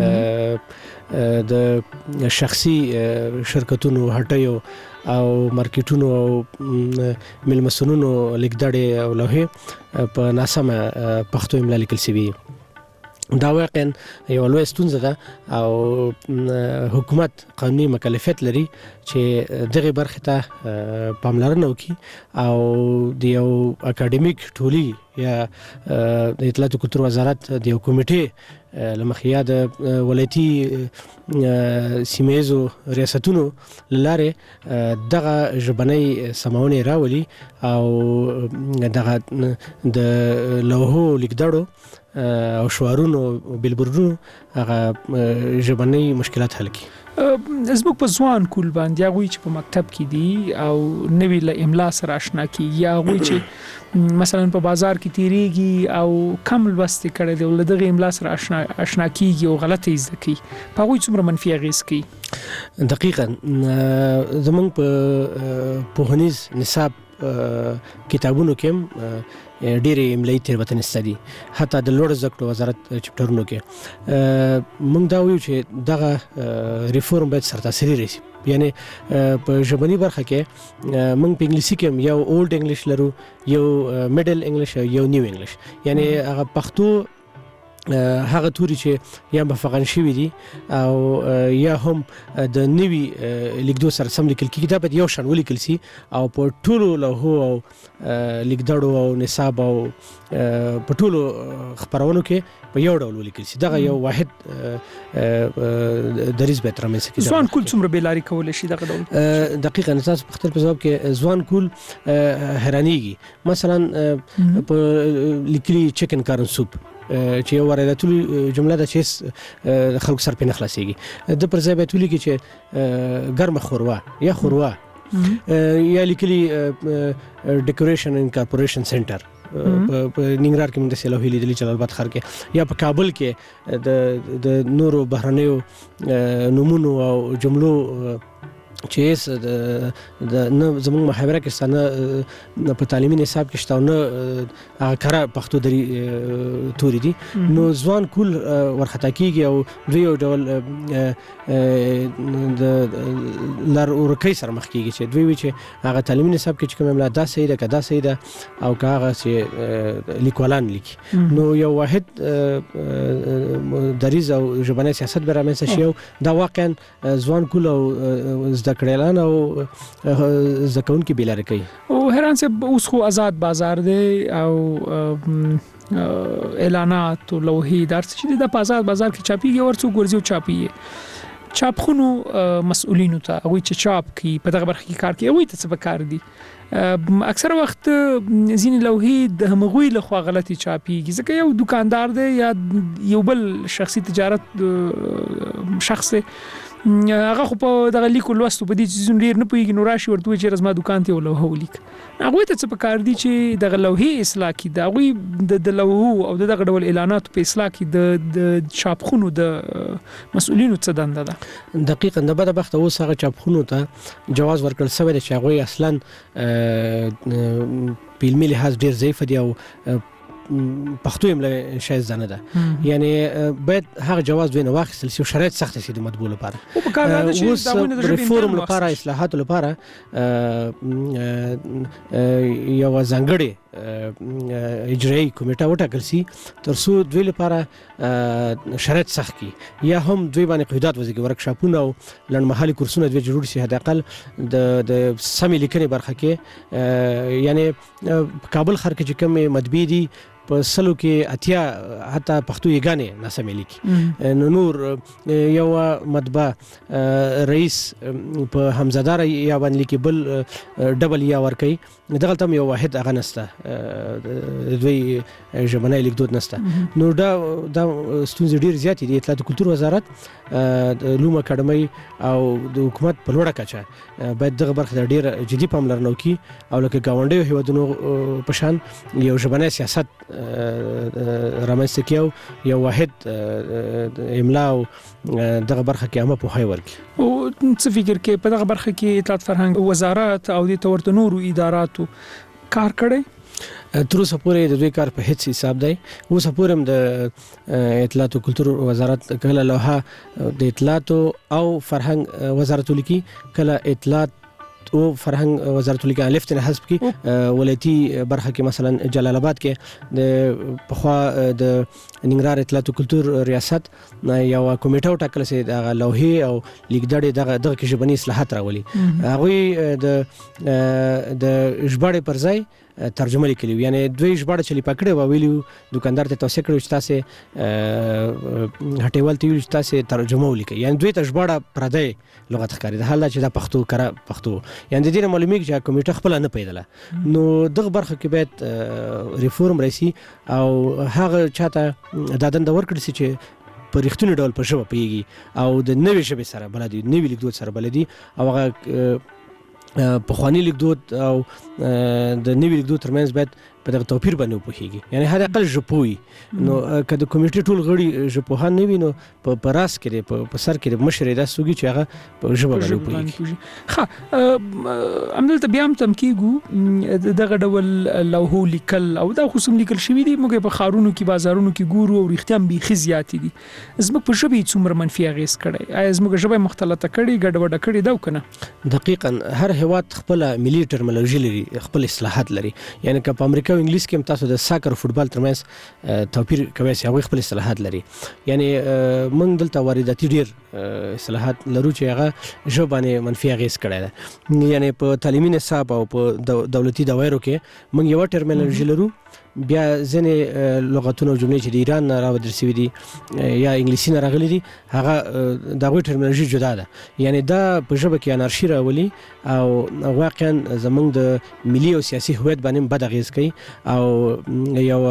د شخصي شرکتونو، هټیو او مارکیټونو او میلمستونونو لیکدړې او لوحې په ناسمه پښتو املا لیکل شوي. دا واقعا یو لوی ستونزه ده او حکومت قانوني مکلفیت لري چې دغه برخه ته پاملرنه وکړي او د یو اکاډمیک ټولي یا د اطلاعات او کلتور وزارت د یو کمیټې لمخې د ولایتي سیمه‌ییزو ریاستونو لاره دغه ژبنۍ سماونې راولي او دغه د لوحو لیکدړو او شعارونو بیلبورډونو هغه ژبنۍ مشکلات حل کړي. زموږ په ځوان کول باندې هغوی چې په مکتب کې دي او نوی له املا سره آشنا کېږي یا هغوی چې مثلا په بازار کې تیریږي او کم لوست کړی دی او له دغه املا سره آشنا آشنا کېږي او غلطه یې زده کوي په هغوی څومره منفي اغېز کوي؟ دقیقاً زموږ په پوهنیز نصاب کتابونو کې هم ډېرې املایي تېروتنې شته دي. حتی د لوړ زده کړو وزارت چپټرونو کې موږ دا وایو چې دغه ریفورم باید سرتاسري راشي. یعنی په ژبني برخه کې موږ په انګلیسي کې هم یو اولډ انګلیش لرو، یو میډل انګلیش او یو نیو انګلیش. یعنی هغه پښتو هغه توري چې یا مفغن شوي دي او یا هم د نوي لیکدو سره سم لیکل کېږي دا باید یو شان ولیکل سي او په ټولو لوحو او لیکدړو او نصاب او په ټولو خپرونو کې په یو ډول ولیکل سي. دغه یو واحد دریځ باید رامنځته کړي. ځوان کول څومره بېلاري کولی شي دغه ډول؟ دقیقاً تاسو په خپل ځواب کې ځوان کول حیرانېږي. مثلا په لیکلي چکن کارن سوپ چې یو وارداتي جمله ده چې خلکو سر پې نه خلاصېږي، د پر ځای باید ولیکي چې ګرمه ښوروا یا ښوروا یا لیکلي ډیکوریشن اینډ کارپوریشن سنټر په ننګرهار کې موږ داسې لوحې لیدلي جلال آباد ښار کې یا په کابل کې د نورو بهرنیو نومونو او جملو چې د نه زموږ محاوره کې شته نه په تعلیمي نصاب کې شته نه هغه کره پښتو دري توري دي نو ځوان کول ورخطا کېږي او دوی یو ډول د لار ورکۍ سره مخ کېږي چې دوی وایي چې هغه تعلیمي نصاب کې چې کوم املا دا صحیح ده که دا صحیح ده او که هغه چې لیکوالان لیکي نو یو واحد دریځ او ژبنی سیاست به رامنځته شي او دا واقعا ځوان کول او زده کړیالان او زده کوونکي بېلارې کوي. او حیران صاحب اوس خو آزاد بازار دی او اعلانات او لوحې دا څه چې د په آزاد بازار کې چاپیږي ورڅوک ورځي او چاپیږي چاپخونو مسؤلینو ته هغوی چې چاپ کوي په دغه برخه کې کار کوي هغوی ته څه پکار دي؟ اکثره وخت ځینې لوحې د همغوی لخوا غلطي چاپیږي ځکه یو دکاندار دی یا یو بل شخصي تجارت شخص دی هغه خو په دغه لیکو لوستو په دې چیزونو ډیر نه پوهیږي نو راشي ورته چې رزما دکان ته ولوه ولیک هغه ته څه پکار دي چې دغه لوحې اصلاح کی دا غوي د لوحو او دغه ډول اعلانات په اصلاح کې د د چاپخونو د مسؤلینو څه دنده ده دقیقاً د بده بخت اوس هغه چاپخونو ته جواز ورکړل شوی دی چې هغه اصلا په علمي لحاظ ډیر ضعیف دي او پښتو املا شاید زنه ده یعنی باید هغه جواز دوی نه واخیستل شي شرایط سخت شي د مطبوع لپاره او په کار راځي چې دا ونه د ریفورم لپاره اصلاحات لپاره یو ځانګړي اجرایي کمیټه وټاکل شي ترڅو دوی لپاره شرایط سخت کی یا هم دوی باندې قیودات وزګي ورکشاپونه او لړمحلي کورسونه دوی جوړ شي حد اقل د د سمې لیکنې برخه کې یعنی کابل خر کې کوم مطبوع دي په سلو کې اتیا حتی پښتو یګانې ناسمې لیکي نو نور یو مطبع رئیس په حمزدار یا باندې لیکي بل ډبل یا ور کوي دغه تم یو واحد اغه نسته دوی ژبنۍ لیکدود نسته نو دا دا ستونزې ډیر زیات دي اطلاعات کلتور وزارت لوم اکاډمي او د حکومت په لوړه کچه باید دغه برخه ډیر جدي پاملرنه وکړي او لکه گاونډي هیوادونو په شان یو ژبنۍ سیاست رامنځته کیو یو واحد املا او دغه برخه کې عامه په هاي ورکی او څه فکر کې په دغه برخه کې اطلاعات فرهنګ وزارت او د تورته نورو اداراتو کار کړي تر اوسه پورې د دوی کار په هیڅ حساب دی اوسه پورې هم د اطلاعات او کلتور وزارت کله لوحه د اطلاعات او فرهنګ وزارت لیکي کله اطلاعات او فرهنګ وزارت لیکي الف نه حسب کی ولایتي برخه کې مثلا جلال آباد کې د پخوا د ننګرهار اطلاعات او کلتور ریاست یو کمیټه وټاکل سي د لوحې او لیکدړې دغه دغه کې ژبني اصلاحات راولي هغه د د ژباړې پر ځای ترجمه لیکلی یعنی دوی ژباړه چلی پکړه و ویلو دکاندار ته توسه کړو چې تاسو هټیوال ته ویل چې تاسو ترجمه ولیکئ یعنی دوی ته ژباړه پردی لغت ښکاري د حال چې د پښتو کرا پښتو یعنی د دې معلومیږي چې کمیټه خپل نه پیدله نو دغه برخه کې باید ریفورم راشي او هغه چاته د دند ورکړي چې په ریښتونی ډول په ژبه پیږي او د نوې ژبې سره بلدي نوې لیکدود سره بلدي او هغه په خواني لیکدود او د نوې لیکدود ترمنځ باید په دغه توپیر باندې وپوهیږي یعنی هر اقل ژبوي نو کله کمیټې ټول غړي ژبوهان نه وینو په راس کې په سر کې مشر د سوګي چې هغه په ژبه باندې وپوهیږي ښه عمدلته بیا هم تم کېږو دغه ډول لوحو لیکل او دا خصوم لیکل شوی دی موږ په خارونو کې بازارونو کې ګورو او رښتیا هم بيخي زیات دي زموږ په ژبه څومره منفي اغیز کړي آیا زموږ ژبه مختلطه کړي ګډوډه کړي دا وکنه دقیقاً هر هیواد خپل ملي ټرمینالوژي لري خپل اصطلاحات لري یعنی که په امریکا او انګلیس کې هم تاسو د ساکر او فوتبال ترمنځ توپیر کوي چې هغه خپل اصطلاحات لري یعنی موږ دلته وارداتي ډیر اصطلاحات لرو چې هغه ژبه منفي اغیز کړي ده یعنی په تعلیمي نصاب او په دولتي دوایرو کې موږ یو ټرمینالوژي لرو بیا ځنې لغتونه او جملې چې د ایران نه راوړل شوي دي یا انګلیسي نه راغلي دي هغه د هغوی ټرمینالوژي جدا ده یعنی دا په ژبه کې انارشي راولي او واقعا زموږ د ملي او سیاسي هویت باندې بد اغیز کوي او یو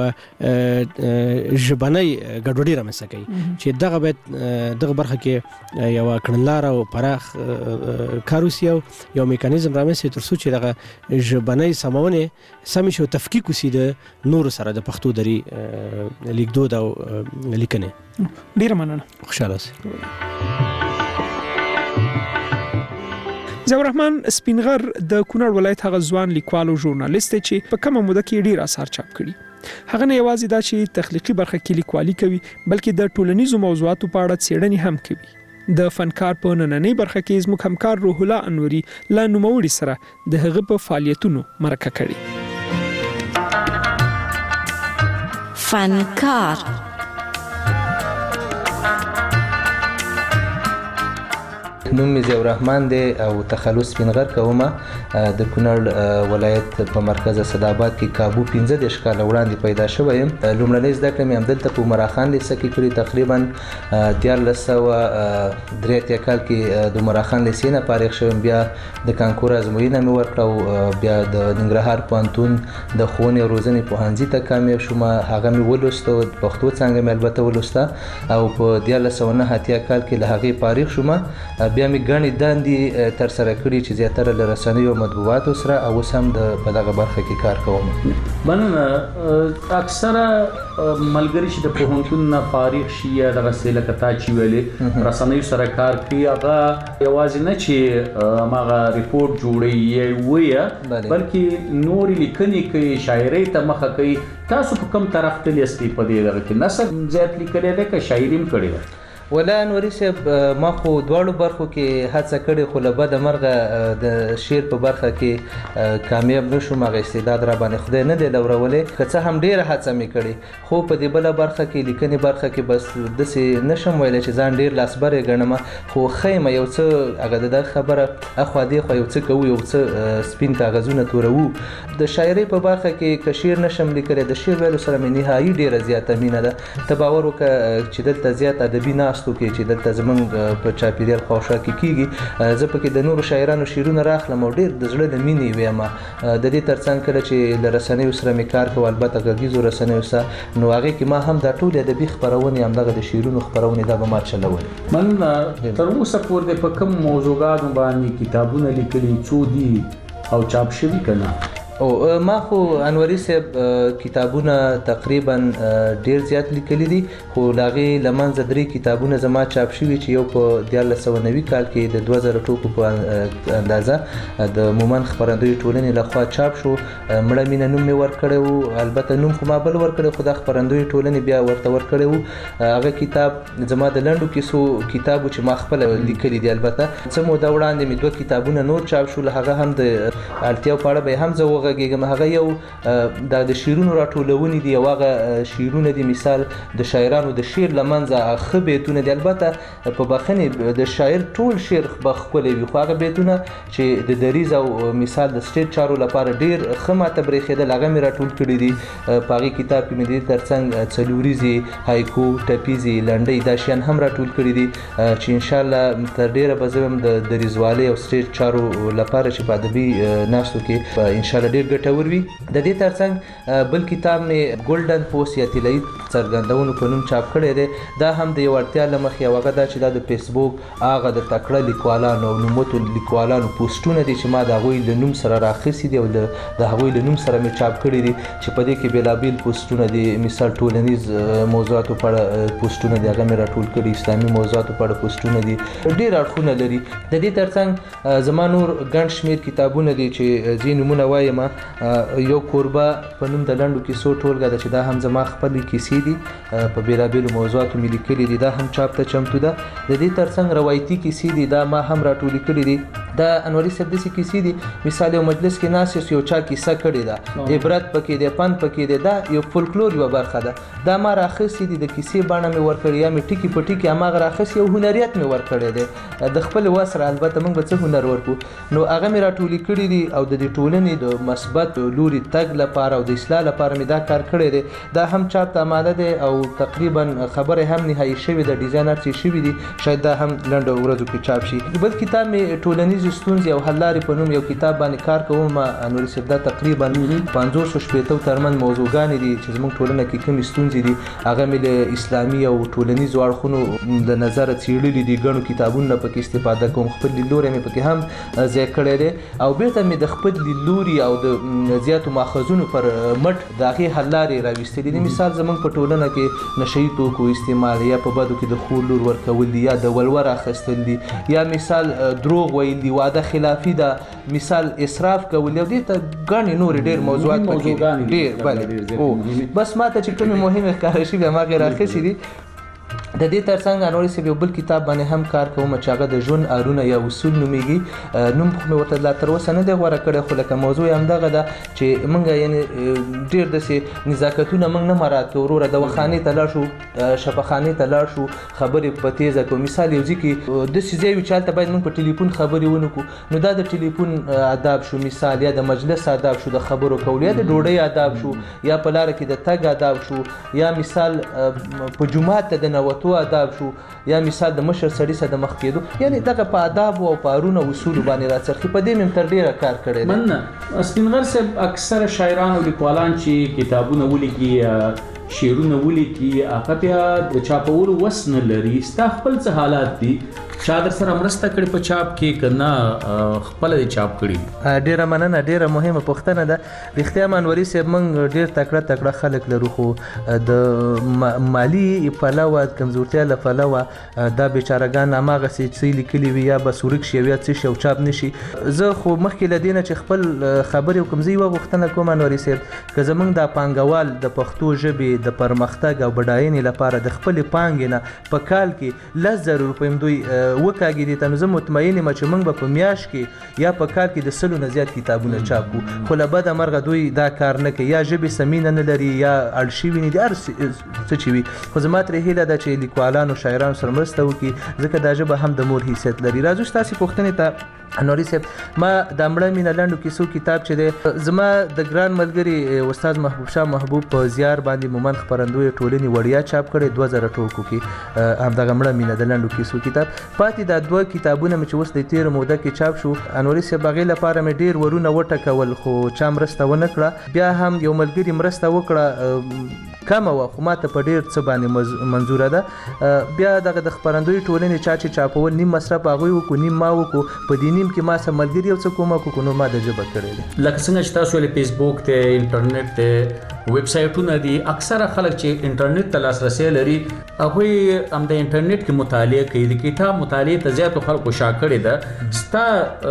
ژبنۍ ګډوډي رامنځته کوي چې دغه باید دغه برخه کې یو کړنلار او پراخ کار وشي او یو میکانیزم رامنځته شي تر څو چې دغه ژبنۍ سمونه سمې شي او تفکیک وشي د نور سره د پښتو دري لیکدود او لیکنه ډیر مننه خوشاله اوسئ ضیاء الرحمن سپینغر د کونړ ولایت هغه ځوان لیکوال او ژورنالیست چې په کومه موده کې ډیر اثار چاپ کړي هغه نه یوازې دا چې تخلیقي برخه کې لیکوالي کوي بلکې د ټولنیزو موضوعاتو په اړه څېړنې هم کوي د فنکار په نننۍ برخه کې زموږ همکار روح الله انوري لا نوموړي سره د هغه په فعالیتونو مرکه کړي فنکار نوم مې ضیاء الرحمن دی او تخلص سپینغر کوم د کونړ ولایت په مرکز صداباد کې کابو پنځه دېرش کاله وړاندې پیدا شوی یم. لومړنۍ زده کړې مې همدلته په عمرا خان لیسه کې کړې، تقریبا دیارلس سوه درې اتیا کال کې د عمرا خان لیسې نه فارغ شوم. بیا د کانکور ازموینه مې ورکړه او بیا د ننګرهار پوهنتون د ښوونې او روزنې پوهنځي ته کامیاب شوم. هغه مې ولوسته، پښتو څانګه مې البته ولوسته او په دیارلس سوه نهه اتیا کال کې له هغې فارغ شوم. بیا مې ګڼې دندې ترسره کړي چې زیاتره له رسنیو او مطبوعاتو سره، او اوس هم د په دغه برخه کې کار کوم. مننه. اکثره ملګري چې د پوهنتون نه فارغ شي یا دغسې لکه تا چې ویلې رسنیو سره کار کوي، هغه یوازې نه چې هماغه ریپورټ جوړوي یا ویه، بلکې نورې لیکنې کوي، شاعرۍ ته مخه کوي. تاسو په کوم طرف تللی یاستئ په دې دغه کې؟ نثر زیات لیکلی دی که شاعري هم کړې ده؟ ولا انوري صاحب ما خو دواړو برخو کې هڅه کړې، خو له بده مرغه د شعر په برخه کې کامیاب نه شوم. هغه استعداد را باندې خدای نه دی لورولی، که څه هم ډېره هڅه مې کړې، خو په دې بله برخه کې لیکنې برخه کې بس داسې نه شم ویلی چې ځان ډېر لاسبری ګڼم، خو ښه یم یو څه هغه د دغه خبره اخوا دېخوا یو څه کوو، یو څه سپین کاغذونه تورو. د شاعرۍ په برخه کې که شعر نه شم لیکلی، د شعر ویلو سره مې نهایي ډېره زیاته مینه ده. ته باور وکړه چې دلته زیات ادبي ناستو کې چې دلته زمونږ په چاپېریال خواوشا کې کېږي، زه پکې د نورو شاعرانو شعرونه راخلم او ډېر د زړه له مینې ویم. د دې ترڅنګ کله چې له رسنیو سره مې کار کوو، البته غږیزو رسنیو سره، نو هغې کې ما هم دا ټولې ادبي خپرونې همدغه د شعرونو خپرونې دا به ما چلولې. مننه. تر اوسه پورې په کوم موضوعاتو باندې کتابونه لیکلي، څو دي او چاپ شوي که نه؟ او ما خو انوري صاحب کتابونه تقریبا ډیر زیات لیکلي دي، خو له هغې له منځه درې کتابونه زما چاپ شوي چې یو په دیارلس سوه نوي کال کې د دوه زره ټوکو په اندازه د مومن خپرندویو ټولنې لخوا چاپ شو. مړه مینه نوم مې ورکړی و، البته نوم خو ما بل ورکړی، خو دا خپرندویو ټولنې بیا ورته ورکړی و. هغه کتاب زما د لنډو کیسو کتاب و چې ما خپله لیکلي دي. البته څه موده وړاندې مې دوه کتابونه نور چاپ شول، هغه هم د اړتیاو په اړه به هم زه غږیږم. هغه یو دا د شعرونو راټولونې دي، او هغه شعرونه دي مثال د شاعرانو د شعر له منځه ښه بیتونه دي. البته په بخښنې د شاعر ټول شعر به ښکلی وي، خو هغه بیتونه چې د دریځ او مثال د سټیج چارو لپاره ډېر ښه ماته برېښېدل، هغه مې راټول کړي دي. په هغې کتاب کې مې د دې ترڅنګ څلوریزې، هایکو، ټپیزې، لنډۍ دا شیان هم راټول کړي دي چې انشاءالله تر ډېره به زه هم د دریځوالۍ او سټیج چارو لپاره چې په ادبي ناستو کې انشاءالله ډېر ګټور وي. د دې ترڅنګ بل کتاب مې ګولډن پوسټ یا طلایي څرګندونو په نوم چاپ کړی دی. دا هم د یو اړتیا له مخې، او هغه دا چې دا د فیسبوک هغه د تکړه لیکوالانو او نوموتو لیکوالانو پوسټونه دي چې ما د هغوی له نوم سره راخیستي دي او د هغوی له نوم سره مې چاپ کړي دي، چې په دې کې بېلابېل پوسټونه دي. مثال ټولنیز موضوعاتو په اړه پوسټونه دي، هغه مې راټول کړي. اسلامي موضوعاتو په اړه پوسټونه دي، ډېر اړخونه لري. د دې ترڅنګ زما نور ګڼ شمېر کتابونه دي چې ځینې نومونه وایم. یو کوربه په نوم د لنډو کیسو ټولګه ده چې دا هم زما خپلې کیسې دي، په بېلابېلو موضوعاتو مې لیکلي دي، دا هم چاپ ته چمتو ده. د دې ترڅنګ روایتي کیسې دي، دا ما هم راټولې کړي دي. دا انوري صاحب داسې کیسې دي، مثال یو مجلس کې ناست یو یو چا کیسه کړې ده، عبرت پکې دی، پند پکې دی، دا یو فولکلور یوه برخه ده. دا ما راخیستې دي، د کیسې بڼه مې ورکړې، یا مې ټکي په ټکي هماغه راخیستې، یو هنریت مې ورکړی دی د خپل وس سره. البته موږ به څه هنر ورکړو، نو هغه مې راټولې کړي دي. او د دې ټولنې د مثبت لوري تګ لپاره او د اصلاح لپاره مې دا کار کړی دی. دا هم چاپ ته آماده دی او تقریبا خبرې هم نهایي شوې ده، ډیزاین هر څه شوي دي، شاید دا هم لنډو ورځو کې چاپ شي. بل کتاب مې ټولنیزې ستونزې او حل لارې په نوم یو کتاب باندې کار کوم. انوري صاحب دا تقریبا پنځوس شپېتو ترمن موضوعګانې دي چې زموږ ټولنه کې کومې ستونزې دي، هغه مې له اسلامي او ټولنیزو اړخونو د نظره څېړلي دي. ګڼو کتابونو پکې استفاده کوم، خپل لیدلوری مې پکې هم ځای کړی دی، او بېرته مې د خپل لیدلوري او د زیاتو ماخذونو پر مټ د هغې حل لارې راویستلي دي. مثال زموږ په ټولنه کې نشهیي توکو استعمال، یا په بدو کې د خور لور ورکول دي، یا د ولور اخیستل دي، یا مثال دروغ ویل دي، واده خلافي ده، مثال اسراف کول، او دې ته ګڼې نورې ډېر موضوعات پکې ډېر. بله، بس ما ته چې کومې مهمې ښکاره شوي هماغې راخیستې دي. د دې ترڅنګ انوري صاحب یو بل کتاب باندې هم کار کوم چې هغه د ژوند ارونه یا اصول نومېږي. نوم خو مې ورته لا تر اوسه نه دی غوره کړی، خو لکه موضوع یې همدغه ده چې موږ یعنې ډېر داسې نزاکتونه موږ نه مراعات کوو. وروره دواخانې ته لاړ شو، شفاخانې ته لاړ شو، خبرې په تیزه کوو. مثال یو ځای کې داسې ځای وي چې هلته باید موږ په ټلیفون خبرې ونه کړو، نو دا د ټلیفون آداب شو، مثال یا د مجلس آداب شو د خبرو کولو، یا د ډوډۍ آداب شو، یا په لاره کې د تګ آداب شو، یا مثال په جومات ته د نوتو آداب شو، یا مثال د مشر سړي سره د مخ کېدو. یعنی دغه په آداب او په ارونو اصولو باندې راڅرخي. په دې مې تر ډېره کار کړی دی. مننه. سپینغر صاحب اکثره شاعران او لیکوالان چې کتابونه ولیکي، شعرونه ولیکي، هغه بیا د چاپولو وس نه لري. ستا خپل څه حالات دي؟ چا در سره مرسته کړې په چاپ کې که نه خپله دې چاپ کړي؟ ډېره مننه، ډېره مهمه پوښتنه ده. رښتیا منوري صاحب موږ ډېر تکړه تکړه خلک لرو، خو د مالي پلوه کمزورتیا له پلوه دا بیچارهګان هماغسې څه لیکلي وي یا به سورک شي یا څه شي او چاپ نه شي. زه خو مخکې له دې نه چې خپل خبرې وکړم، زه یوه غوښتنه کوم منوري صاحب، که زموږ دا پانګوال د پښتو ژبې د پرمختګ او بډاینې لپاره د خپلې پانګې نه په کال کې لس زره روپۍ دوی وکاږي دي ته، نو زه مطمئن یم چې موږ به په میاشت کې یا په کال کې د سلو نه زیات کتابونه چاپ کړو. خو له بده مرغه دوی دا کار نه کوي، یا ژبې سمینه نه لري یا اړ شوي نه دي، هر څه چې وي. خو زما ترې هیله ده چې لیکوالانو شاعرانو سره مرسته وکړي، ځکه دا ژبه هم د مور حیثیت لري. راځو ستاسې پوښتنې ته انوري صاحب. ما د مړه مینه لنډو کیسو کتاب چې دی زما د ګران ملګري استاد محبوب شاه محبوب په زیار باندې مومن خپرندوی ټولنې وړیا چاپ کړی دوه زره ټوکو کې همدغه مړه مینه د لنډو کیسو کتاب. پاتې دا دوه کتابونه مې چې اوس د تېره موده کې چاپ شو، انوري صاحب هغې لپاره مې ډېر ورونه وټکول، خو چا مرسته ونه کړه. بیا هم یو ملګري مرسته وکړه، کمه وه خو ماته په ډېر څه باندې منظوره ده. بیا دغه د خپرندوی ټولنې چا چې چاپول نیم مصرف هغوی وکړو، نیم ما وکړو. په دې نیم کې ما سره ملګري یو څه کومک وکړو، نو ما د ژبه کړی دی. لکه څنګه چې تاسو ویلې فیسبوک ته، انټرنیټ ته، ویب سایټونه دي. اکثره خلک چې انټرنیټ ته لاسرسی لري هغوی هم د انټرنیټ کې مطالعه کوي. د کتاب مطالعې ته زیاتو خلکو شا کړې ده. ستا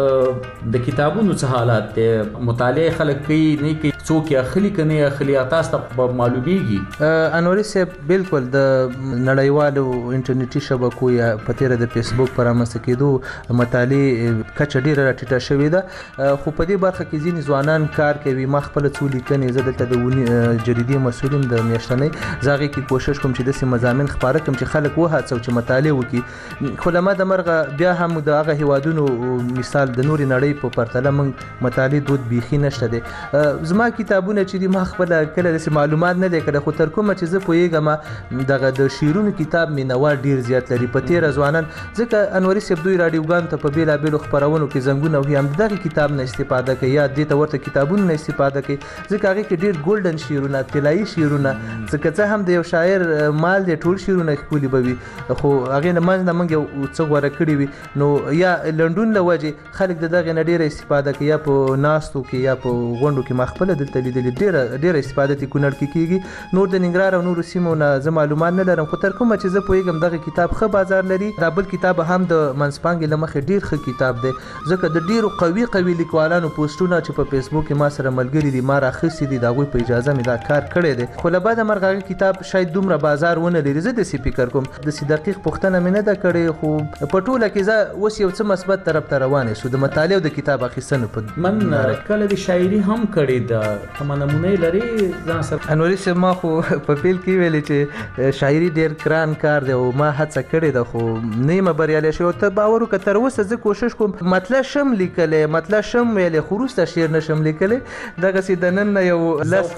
د کتابونو څه حالات دی؟ مطالعه خلک کوي نه کوي؟ څوک یې اخلي که نه یې اخلي؟ تاسو ته به معلومیږي. انوري صاحب بالکل د نړیوالو انټرنیټي شبکو یا په تېره د فیسبوک په رامنځته کېدو مطالعې کچه ډېره راټیټه شوې ده. خو په دې برخه کې ځینې ځوانان کار کوي. ما خپله څو لیکنې، زه دلته د جریدې مسؤل یم د میاشتنۍ، زه هغې کې کوشش کوم چې داسې مضامین خپاره کړم چې خلک وهڅوو چې مطالعه وکړي. خو له ما د مرغه بیا هم د هغه هیوادونو مثال د نورې نړۍ په پرتله موږ مطالعې دود بیخي نشته دی. زما کتابونه چې دي ما خپله کله داسې معلومات نه دی کړی، خو تر کومه چې زه پوهېږم دغه د شعرونو کتاب مینوال ډېر زیات لري په تېره ځوانان. ځکه انوري صاحب دوی راډیوګانو ته په بېلابېلو خپرونو کې زنګونه وهي، هم دغه کتاب نه استفاده کوي یا دې ته ورته کتابونو نه استفاده کوي، ځکه هغې کې ډېر ګولډن شعرونه، طلایي شعرونه، ځکه څه هم د یو شاعر مال دی ټول شعرونه ښکلي به وي، خو هغې نه منځ نه موږ یو څه غوره کړي وي. نو یا لنډون له وجې خلک د دغې نه ډېره استفاده کوي، یا په ناستو کې یا په غونډو کې. ما خپله دلته لیدلې ډېره ډېره استفاده دې کونړ کې کېږي. نور د ننګرهار او نورو سیمو نه زه معلومات نه لرم، خو تر کومه چې زه پوهېږم دغه کتاب ښه بازار لري. دا بل کتاب هم د منځپانګې له مخې ډېر ښه کتاب دی، ځکه د ډېرو قوي قوي لیکوالانو پوسټونه چې په فیسبوک کې ما سره ملګري دي، ما راخیستي دي، د هغوی په اجازه مې دا کار کړی دی. خو له بده مرغه هغه کتاب شاید دومره بازار ونه لري. زه داسې فکر کوم، داسې دقیق پوښتنه مې نه ده کړې، خو په ټوله کې زه اوس یو څه مثبت طرف ته روان شو د مطالعې او د کتاب اخیستنو په. من کله د شاعري هم کړې ده، کومه نمونه یې لري ځان سره؟ انوري صاحب ما خو په پیل کې ویلې چې شاعري ډېر ګران کار دی او ما هڅه کړې ده، خو نه یم بریالی شوی. ته باور وکړه تر اوسه زه کوشش کوم مطلع شم لیکلی، مطلع شم ویلی، خو وروسته شعر نه شم لیکلی. دغسې د نن نه یو لس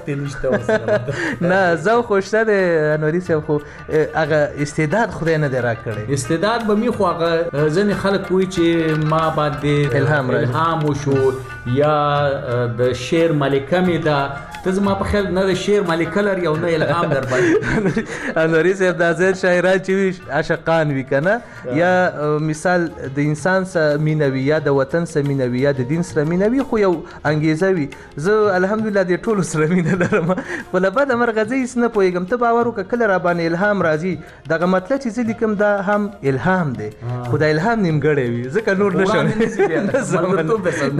نه ذوق خو شته دی انوري صاحب، خو هغه استعداد خدای نه دی راکړی. استعداد به مې خو هغه ځینې خلک وایي چې ما باندې الهام الهام وشو یا د شعر ملکه مې ده. ته زما په خیال نه د شعر ملکه لري او نه الهام در باندې. انوري صاحب دا زیات شاعران چې وي عاشقان وي که نه، یا مثال د انسان سره مینه وي یا د وطن سره مینه وي یا د دین سره مینه وي، خو یو انګیزه وي. زه الحمدلله د ټولو سره مینه لرم، خو له بده مرغه زه هېڅ نه پوهېږم. ته باور وکړه کله را باندې الهام راځي، دغه مطلب چې زه لیکم دا هم الهام دی، خو دا الهام نیمګړی وي، ځکه نور نه شم.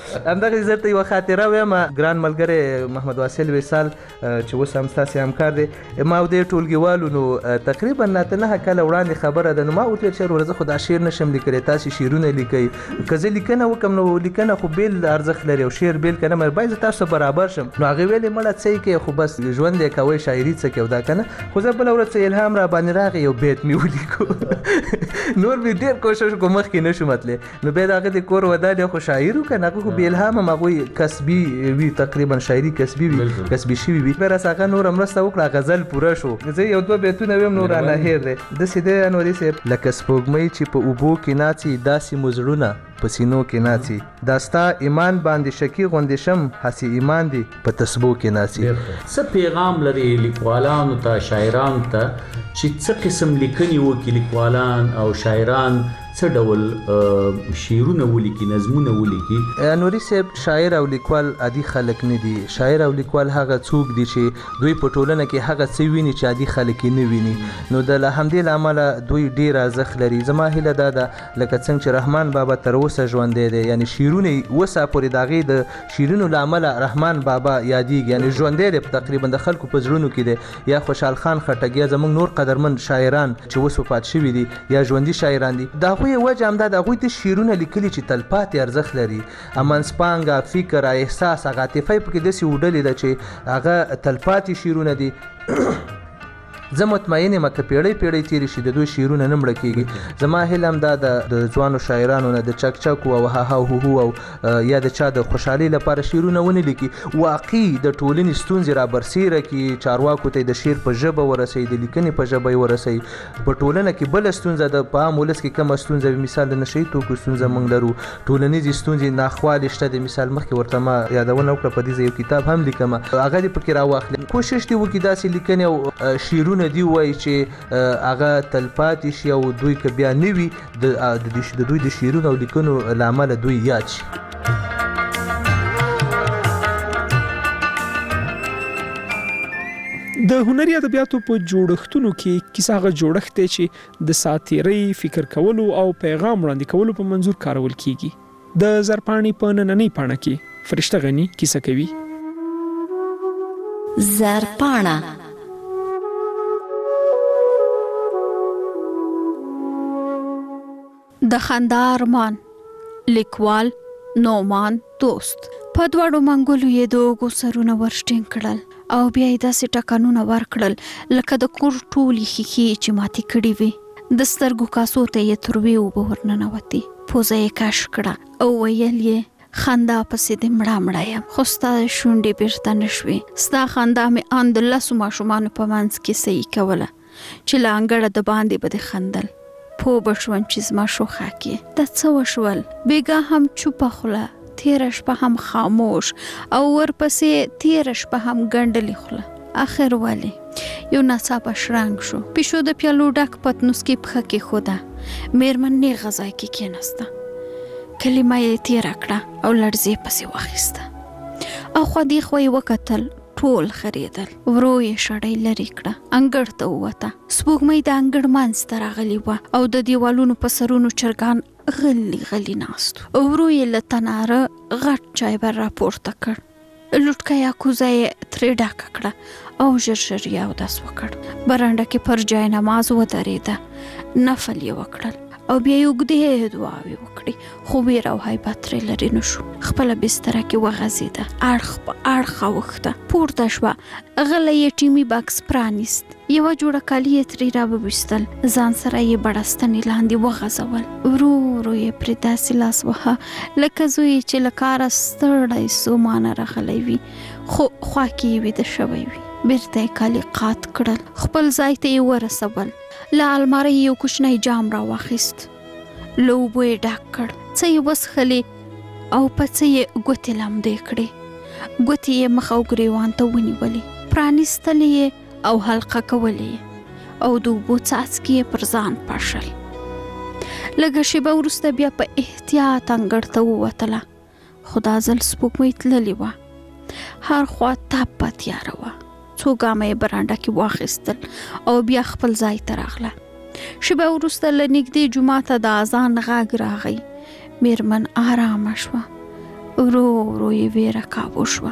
همدغه زرته یو خاطره وایم ګران ملګری محمد واصل وصال چې اوس هم ستاسو همکار دی ما د ټولګیوالو نو تقریبا نه نه کله وړاندې خبره ده نو ما وته چې ورځ خو دا شعر نشم لیکلی تاسو شعرونه لیکئ که زه لیکنه وکم نو لیکنه خو بیل ارزښت لري او شعر بیل کنه مې باید تاسو برابر شم نو هغه ویلې مړه څه کې خو بس ژوند یې کوي شاعري څه کې ودا کنه خو زه بل ورځ الهام را باندې راغی یو بیت می ولیکو نور به ډیر کوشش کوم مخ کې نشو متله نو به داغه د کور ودانې خو شاعر کنه خو به الهام مغوي کسبي وی تقریبا شاعري کسبي وی کسبي شي وی به راسه نور مرسته وکړه غزل پوره شو زه یو دوه بیتونه ویم نور نه هیر ده د سیده انوري سه لکه سپوږمۍ چې په اوبو کې ناڅي داسې مزړونه پسینو کې ناڅي داستا ایمان باندې شکی غوندې شم هسي ایمان دی په تسبو کې ناڅي څه پیغام لري لیکوالانو ته شاعرانو ته چې څه قسم لیکنې وکړي لیکوالان او شاعران څه ډول شعرونه ولیکي نظمونه ولیکي انوري صاحب شاعر او لیکوال عادي خلک نه دي شاعر او لیکوال هغه څوک دي چې دوی په ټولنه کې هغه څه ویني چې عادي خلک نه ویني نو د همدې لامل دوی ډیر ارزښت لري زما هیله دا ده لکه څنګه چې رحمان بابا تر اوسه ژوند دی یعنی شعرونه وسه پورې داغي د شعرونو لامل رحمان بابا یادېږي یعنی ژوند دی تقریبا د خلکو په زړونو کې دی یا خوشحال خان خټک زموږ نور قدرمن شاعران چې وسو پات شوي دي یا ژوندۍ شاعران دي دا خو وجه هم دا د هغوی د شعرونه لیکلي چې تلپاتې ارزښت لري امنځپانګه فکر احساس هغه عاطفه پکې داسې وډلې ده چې هغه تلپاتې شعرونه دي زه مطمئن یم که پیړۍ پیړۍ تیرې شي د دوی شعرونه نه مړه کېږي زما هیله هم دا د ځوانو شاعرانو نه د چک چکو او ها ها هو هو او یا د چا د خوشحالۍ لپاره شعرونه ونه لیکي واقعي د ټولنې ستونزې را برسېره کړي چارواکو ته د شعر په ژبه ورسوي د لیکنې په ژبه یې ورسوي په ټولنه کې بله ستونزه د په عام ولس کې کومه ستونزه وي مثال د نشهیي توکو ستونزه موږ لرو ټولنیزې ستونزې ناخوالې شته د مثال مخکې ورته ما یادونه وکړه په دې ځای یو کتاب هم لیکم هغه دې پکې راواخلي کوشش دې وکړي داسې لیکنې او شعرونه دی وای چې هغه تلپاتې شي او دوی که بیا نه وي د دوی د شعرونو او لیکنو له امله دوی یاد شي د هنري ادبیاتو په جوړښتونو کې کیسه هغه جوړښت دی چې د ساتیرۍ فکر کولو او پیغام وړاندې کولو په منظور کارول کیږي د زرپاڼې په نننۍ پاڼه کې فرشته غني کیسه کوي زرپاڼه د خندا ارمان لیکوال نومان دوست په دواړو منګولو یې د اوږو سرونه ورشټینګ کړل او بیا یې داسې ټکانونه ورکړل لکه د کور ټولې ښیښې چې ماتې کړي وي د سترګو کاسو ته یې تروې اوبه ورننوتې پوزه یې کش کړه او ویل یې خندا پسې د مړه مړه یم خو ستا شونډې بیرته نه شوې ستا خندا مې ان د لسو ماشومانو په منځ کې صحیح کوله چې له انګړه د باندې به دې خندل پوه به شوم چې زما شوخه کې دا څه وشول بیګا هم چوپه خوله تیره شپه هم خاموش او ورپسې تیره شپه هم ګنډلې خوله آخر ولې یو ناڅاپه شرنګ شو پیشو د پیالو ډک پتنوس کې پښه کېښوده میرمن نیغه ځای کې کېناسته کلمه یې تیره کړه او لړزې پسې واخیسته اخوا دېخوا یې وکتل ټول خریدل ورو یې شړۍ لرې کړه انګړ ته ووته سپوږمۍ د انګړ منځ ته راغلې وه او د دیوالونو په سرونو چرګان غلي غلي ناست ورو یې له تناره غټ چایبر راپورته کړ لوټکه یا کوزه یې ترې ډکه کړه او ژر ژر یې اودس وکړ برنډه کې پر جای نماز ودرېده نفل یې وکړل او بیا یې اوږدې دعاوې وکړې خو ویره او هیبت ترې لرې نه شو خپله بستره کې وغځېده اړخ په اړخ اوښته پورته شوه غلی یې ټیمي بکس پرانیست یوه جوړه کالي یې ترې راوویستل ځان سره یې بړستنې لاندې وغځول ورو ورو یې پرې داسې لاس وهه لکه زوی چې له کاره ستړی ستومانه راغلی وي خو خوا کې یې ویده شوی وي بیرته یې کالي قات کړل خپل ځای ته یې ورسول له المارۍ یو کوچنی جام را واخیست له اوبو یې ډک کړ څه یې وڅښلې او په څه یې ګوتې لمدې کړې ګوتې یې مخ او ګریوان ته ونیولې پرانیستلې یې او حلقه کولې یې او د اوبو څاڅکي یې پر ځان پاشل لږه شیبه وروسته بیا په احتیاط انګړ ته ووتله خو دا ځل سپوږمۍ تللې وه هر خوا تپه تیاره وه څو ګامه یې برانډه کې واخیستل او بیا خپل ځای ته راغله شیبه وروسته له نږدې جوماته د اذان غږ راغی میرمن آرامه شوه ورو ورو یې ویره کابو شوه.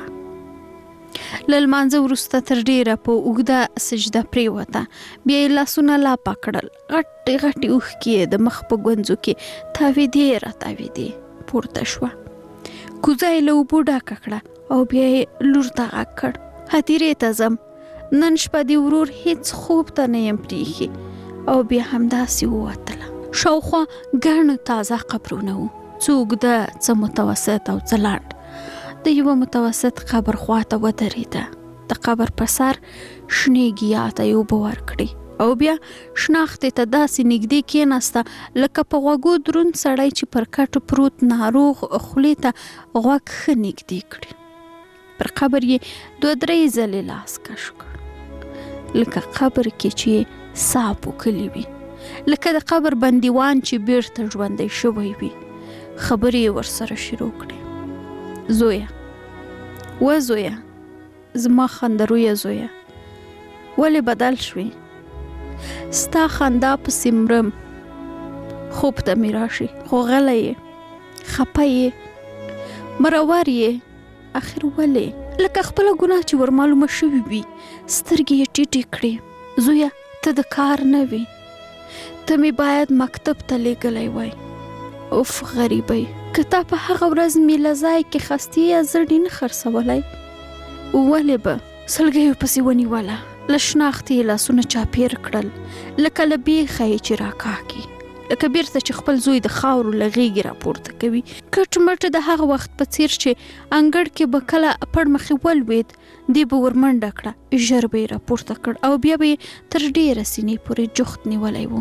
له لمانځه وروسته تر ډیره په اوږده سجده پریوته. بیا یې لاسونه لاپه کړل. غټې غټې اوښکې یې د مخ په ګونځو کې تاویدې را تاویدې پورته شوه. کوزه یې له اوبو ډکه کړه او بیا یې لور ته غږ کړ: هدیرې ته ځم، نن شپه دې ورور هیڅ خوب ته نه یم پریښي. او بیا همداسې ووتله. شاوخوا ګڼ تازه قبرونه وو، څه اوږده، څه متوسط او څه لنډ. د یوه متوسط قبر خواته ودرېده. د قبر په سر شنې ګیا ته یې اوبه ورکړې او بیا شناختې ته داسې نږدې کېناسته لکه په غوږو دروند سړی چې پر کټ پروت ناروغ خولې ته غوږ ښه نږدې کړي. پر قبر یې دوه درې ځلې لاس کش کړ، لکه قبر کې چې ساه پوکلي وي، لکه د قبر بندیوان چې بیرته ژوندی شوی وي. خبرې یې ورسره شروع کړې: زویه، و زویه، زما خندرویه زویه، ولې بدل شوې؟ ستا خندا پسې مرم، خوب ته مې راشي، خو غلی یې، خپه یې، مرور یې، اخر ولې؟ لکه خپله ګناه چې ورمعلومه شوي وي. سترګې یې ټیټې کړې: زویه، ته د کار نه وې، ته مې باید مکتب ته لیږلی وای. اوف غریبۍ، که تا په هغه ورځ مې له ځای کې خستې یا زړې نه خرڅولی، ولې به؟ سلګیو پسې ونیوله. له شناختې یې لاسونه چاپېر کړل، لکه له بیخه یې چې راکاږي، لکه بیرته چې خپل زوی د خاورو له غېږې راپورته کوي. کټ مټ د هغه وخت په څېر چې انګړ کې به کله پړ مخې ولوېد، دې به ورمنډه کړه، ژر به یې راپورته کړ او بیا به یې تر ډېره سینې پورې جوخت نیولی و.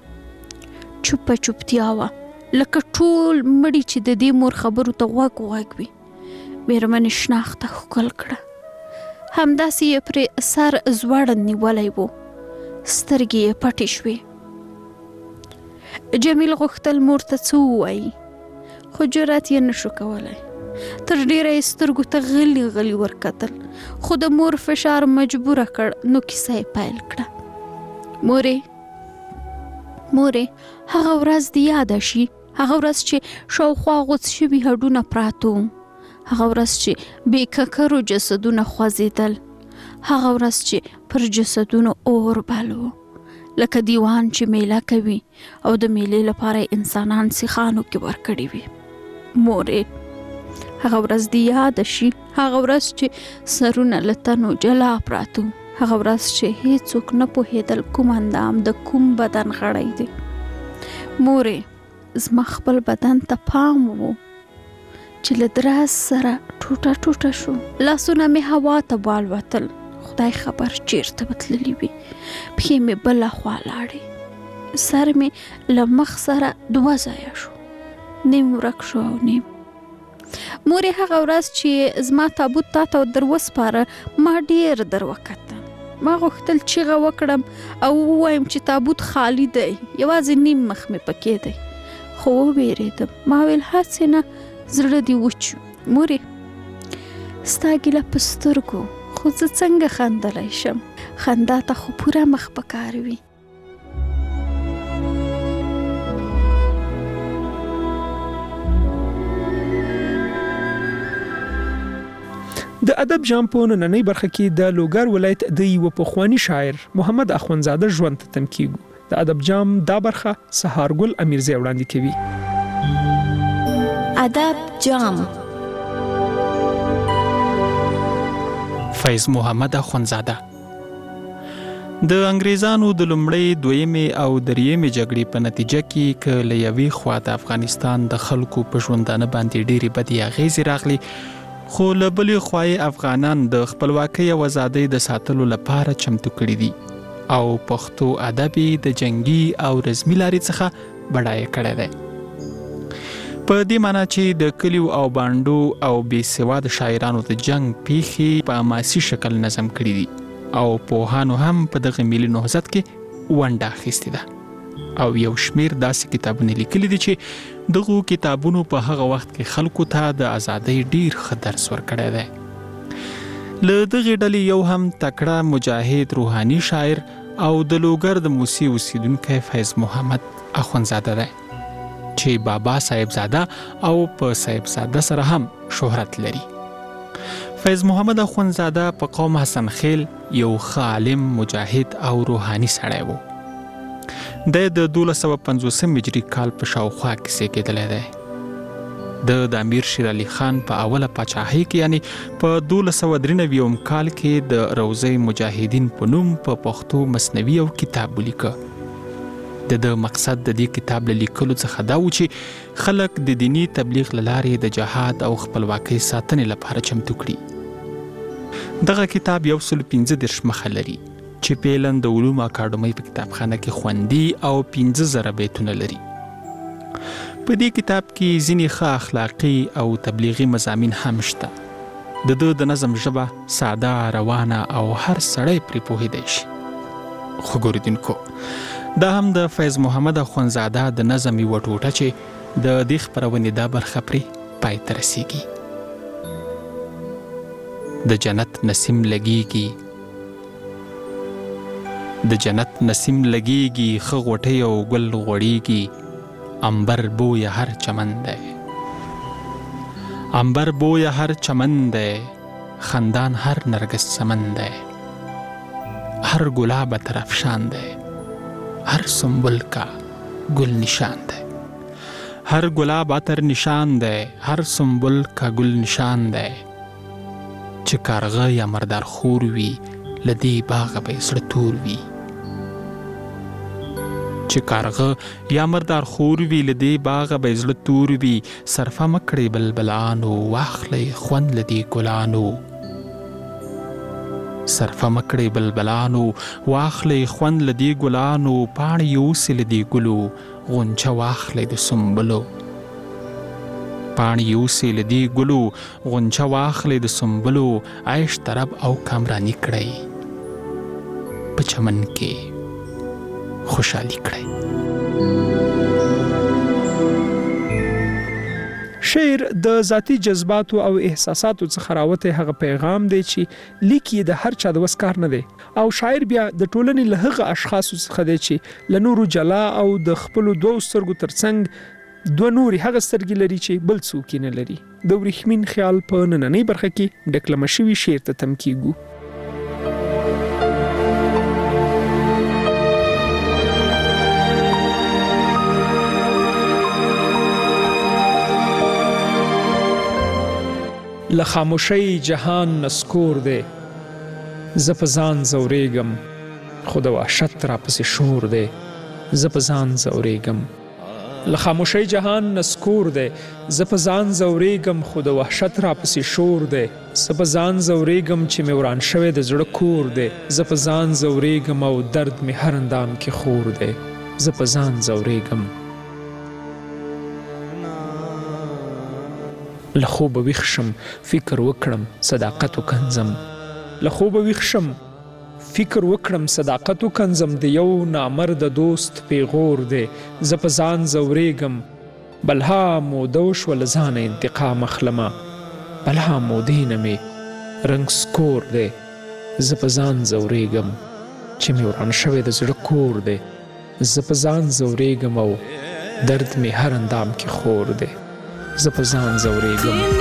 چوپه چوپتیا وه، لکه ټول مړي چې د دې مور خبرو ته غوږ غوږ وي. مېرمنې شناخته ښکل کړه، همداسې یې پرې سر زوړند نیولی و، سترګې یې پټې شوې. جمیل غوښتل مور ته څه ووایي، خو جرأت یې نشو کولی. تر ډیره یې سترګو ته غلي غلي ورکتل، خو د مور فشار مجبوره کړ. نو کیسه یې پیل کړه: مورې مورې، هغه ورځ دې یاده شي، هغه ورځ چې شاوخوا غوڅ شوي هډونه پراته وو، هغه ورځ چې بې ککرو جسدونه خوځېدل، هغه ورځ چې پر جسدونو اور بل و، لکه دیوان چې میله کوي او د میلې لپاره انسانان سیخانو کې ورکړي وي. مورې، هغه ورځ دې یاده شي، هغه ورځ چې سرونه له تنو جلا پراته، هغه ورځ چې هیڅوک نه پوهېدل کوم اندام د کوم بدن غړی دی. مورې، زما خپل بدن ته پام و چې له دراز سره ټوټه ټوټه شو. لاسونه مې هوا ته والوتل، خدای خبر چیرته به تللي وي. پښې مې بله خوا لاړې، سر مې له مخ سره دوه ځایه شو، نیم ورک شو او نیم. مورې، هغه ورځ چې زما تابوت تا ته در وسپاره، ما ډېر در وکتل. ما غوښتل چیغه وکړم او ووایم چې تابوت خالی دی، یوازې نیم مخ مې پکې دی، خو وویرېدم. ما ویل هسې نه، زړه دې وچ. مورې، ستا ګیله په سترګو، خو زه څنګه خندلی شم؟ خندا ته خو پوره مخ پکار وي. د ادب جام په نننۍ برخه کې د لوګر ولایت د یو پخوانی شاعر محمد اخوندزاده ژوند ته تم کیږو. د ادب جام دا برخه سهارګل امیرزی وړاندې کوي. ادب جام. فیض محمد اخوندزاده د انګریزانو د لومړۍ، دویمې او دریمې جګړې په نتیجه کې ک له یوې خوا د افغانستان د خلکو په ژوندانه باندې ډېرې بدې اغېزې راغلي، خو له بلې خوا افغانان د خپلواکۍ او ازادۍ د ساتلو لپاره چمتو کړي دي او پښتو ادب د جنگي او رزمي لارې څخه بډایه کړی دی. په دې معنی چې د کلیو او بانډو او بې سواده شاعرانو د جنگ پیښې په حماسي شکل نظم کړي دي او پوهانو هم په دغه ملي نهضت کې ونډه اخیستې ده او یو شمیر داسې کتابونه لیکلي دي چې دغه کتابونو په هغه وخت کې خلکو ته د ازادۍ ډیر ښه درس ورکړی دی. له دغې ډلې یو هم تکړه مجاهد روحاني شاعر او د لوګر د موسی اوسیدونکی فیض محمد اخوندزاده دی چې بابا صاحبزاده او په صاحبزاده سره هم شهرت لري. فیض محمد اخوندزاده په قوم حسن خیل یو ښه عالم، مجاهد او روحاني سړی و. د د دولس سوه پنځوسم هجري کال په شاوخوا کې زیږېدلی دی. د د امیر شیر علي خان په اوله پاچاهۍ کې یعنی په دولس سوه درې نوي کال کې د روضه مجاهدین په نوم په پښتو مثنوي او کتاب ولیکه. د د مقصد د دې کتاب له لیکلو څخه دا و چې خلک د دینی تبلیغ له لارې د جهاد او خپلواکۍ ساتنې لپاره چمتو کړي. دغه کتاب یو سل پنځه دېرش مخه لري چې پیلن د علومو اکاډمۍ په کتابخانه کې خوندي او پنځه زره بیتونه لري. په دې کتاب کې ځینې ښه اخلاقي او تبلیغي مضامین هم شته. د ده د نظم ژبه ساده، روانه او هر سړی پرې پوهېدی شي. خو ګوریدونکو، دا هم د فیض محمد اخوندزاده د نظم یوه ټوټه چې د دې خپرونې دا برخه پرې پای ته رسیږي. د جنت نسیم لګیږي، د جنت نسیم لګیږي، ښه غوټۍ او ګل غوړیږي، عنبر بویه هر چمن دی، عنبر بویه هر چمن دی، خندان هر نرگس سمن دی، هر گلاب طرفشان دی، هر سنبل کا گل نشان دی، هر گلاب عطر نشان دی، هر سنبل کا گل نشان دی، چې کارغه یا مردار خور وي له دې باغه به یې زړه تور وي، چې کارغه یا مردار خور وي له دې باغه به یې زړه تور وي، صرفه مه کړئ بلبلانو واخلئ خوند له دې ګلانو، صرفه مه کړئ بلبلانو واخلئ خوند له دې ګلانو، پاڼې یوسئ له دې ګلو غنچه واخلئ د سنبلو، پاڼې یوسئ له دې ګلو غنچه واخلئ د سنبلو، عیش طرب او کامراني کړئ په چمن کې خوشحالي کړئ. شعر د ذاتی جذباتو او احساساتو څخه راوتی هغه پیغام دی چې لیک یې د هر چا د وس کار نه دی، او شاعر بیا د ټولنې له هغه اشخاصو څخه دی چې له نورو جلا او د خپلو دوو سترګو ترڅنګ دوه نورې هغه سترګې لري چې بل څوک یې نه لري. د ورېښمین خیال په نننۍ برخه کې ډکلمه شوي شعر ته تم کیږو. له خاموشۍ جهان نسکور دی، زه په ځان ځورېږم خو د وحشت راپسې شور دی، زه په ځان ځورېږم. له خاموشۍ جهان نسکور دی، زه په ځان ځورېږم خو د وحشت راپسې شور دی، زه په ځان ځورېږم چې مې وران شوی د زړه کور دی، زه په ځان ځورېږم او درد مې هر اندام کې خور دی، زه په ځان ځورېږم. له خوبه ویښ شم فکر وکړم صداقت وکنځم، له خوبه ویښ شم فکر وکړم صداقت وکنځم، د یو نامرده دوست پیغور دی، زه په ځان ځورېږم. بلها موده وشوه له ځانه انتقام اخلمه، بلها مودې نه مې رنګ سکور دی، زه په ځان ځورېږم چې مې وران شوی د زړه کور دی، زه په ځان ځورېږم او درد مې هر اندام کې خور دی، زه په ځان ځورېږم.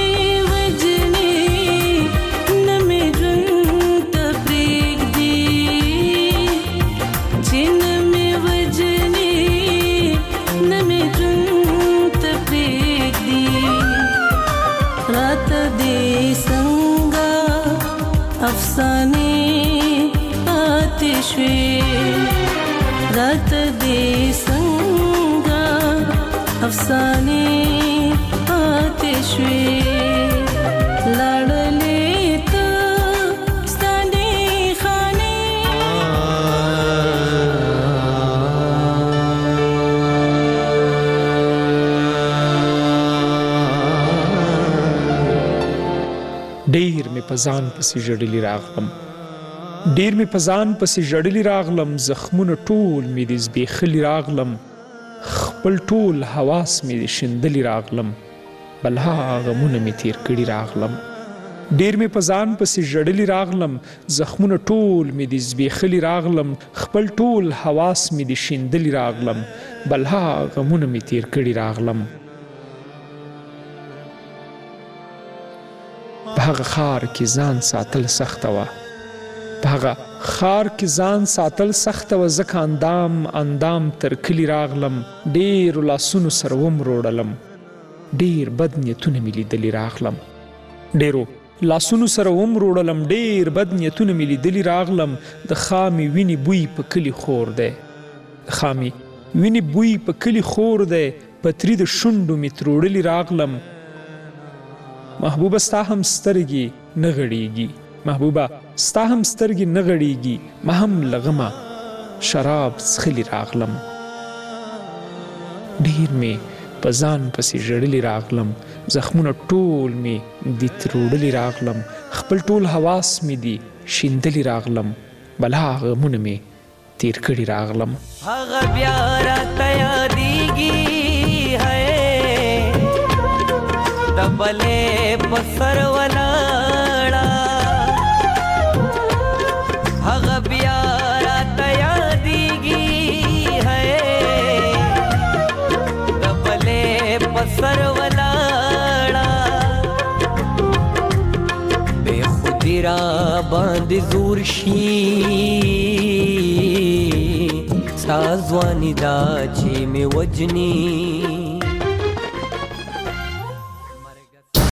افسانه آتش وی رات دې څنګه افسانه آتش وی لړلې ته ستانې خانه ډېر مې په ځان پسې ژړلي راغلم ډېر مې په ځان پسې ژړلي راغلم زخمونه ټول مې دې زبېښلي راغلم خپل ټول حواس مې دې شیندلي راغلم بلها غمونه مې تیر کړي راغلم ډېر مې په ځان پسې ژړلي راغلم زخمونه ټول مې دې زبېښلي راغلم خپل ټول حواس مې دې شیندلي راغلم بلها غمونه می تیر کړي راغلم. په هغه خار کې ځان ساتل سخته وه په هغه خار کې ځان ساتل سخته وه ځکه اندام اندام تر کلي راغلم. ډېرو لاسونو سره ومروړلم. ډېر بد نیتونه مې لیدلي راغلم ډېرو لاسونو سره ومروړلم ډېر بد نیتونه مې لیدلي راغلم. د خامې وینې بوی په کلي خور دی د خامې وینې بوی په کلي خور دی. پتري د شونډو مې تروړلي راغلم. محبوبه ستا هم سترګې نه غړېږي محبوبه ستا هم سترګې نه غړېږي. ما هم له غمه شراب څښلي راغلم. ډېر مې په ځان پسې ژړلي راغلم. زخمونه ټول مې دي تروړلي راغلم. خپل ټول حواس مې دي شیندلي راغلم. بلا غمونه مې تیر کړي راغلم. هغه بیا راته یادېږي د بلې په سر ولاړه هغه بیا راته یادېږي د بلې په سر ولاړه بې خودي را باندې زور شي ستا ځواني دا چې مې وجني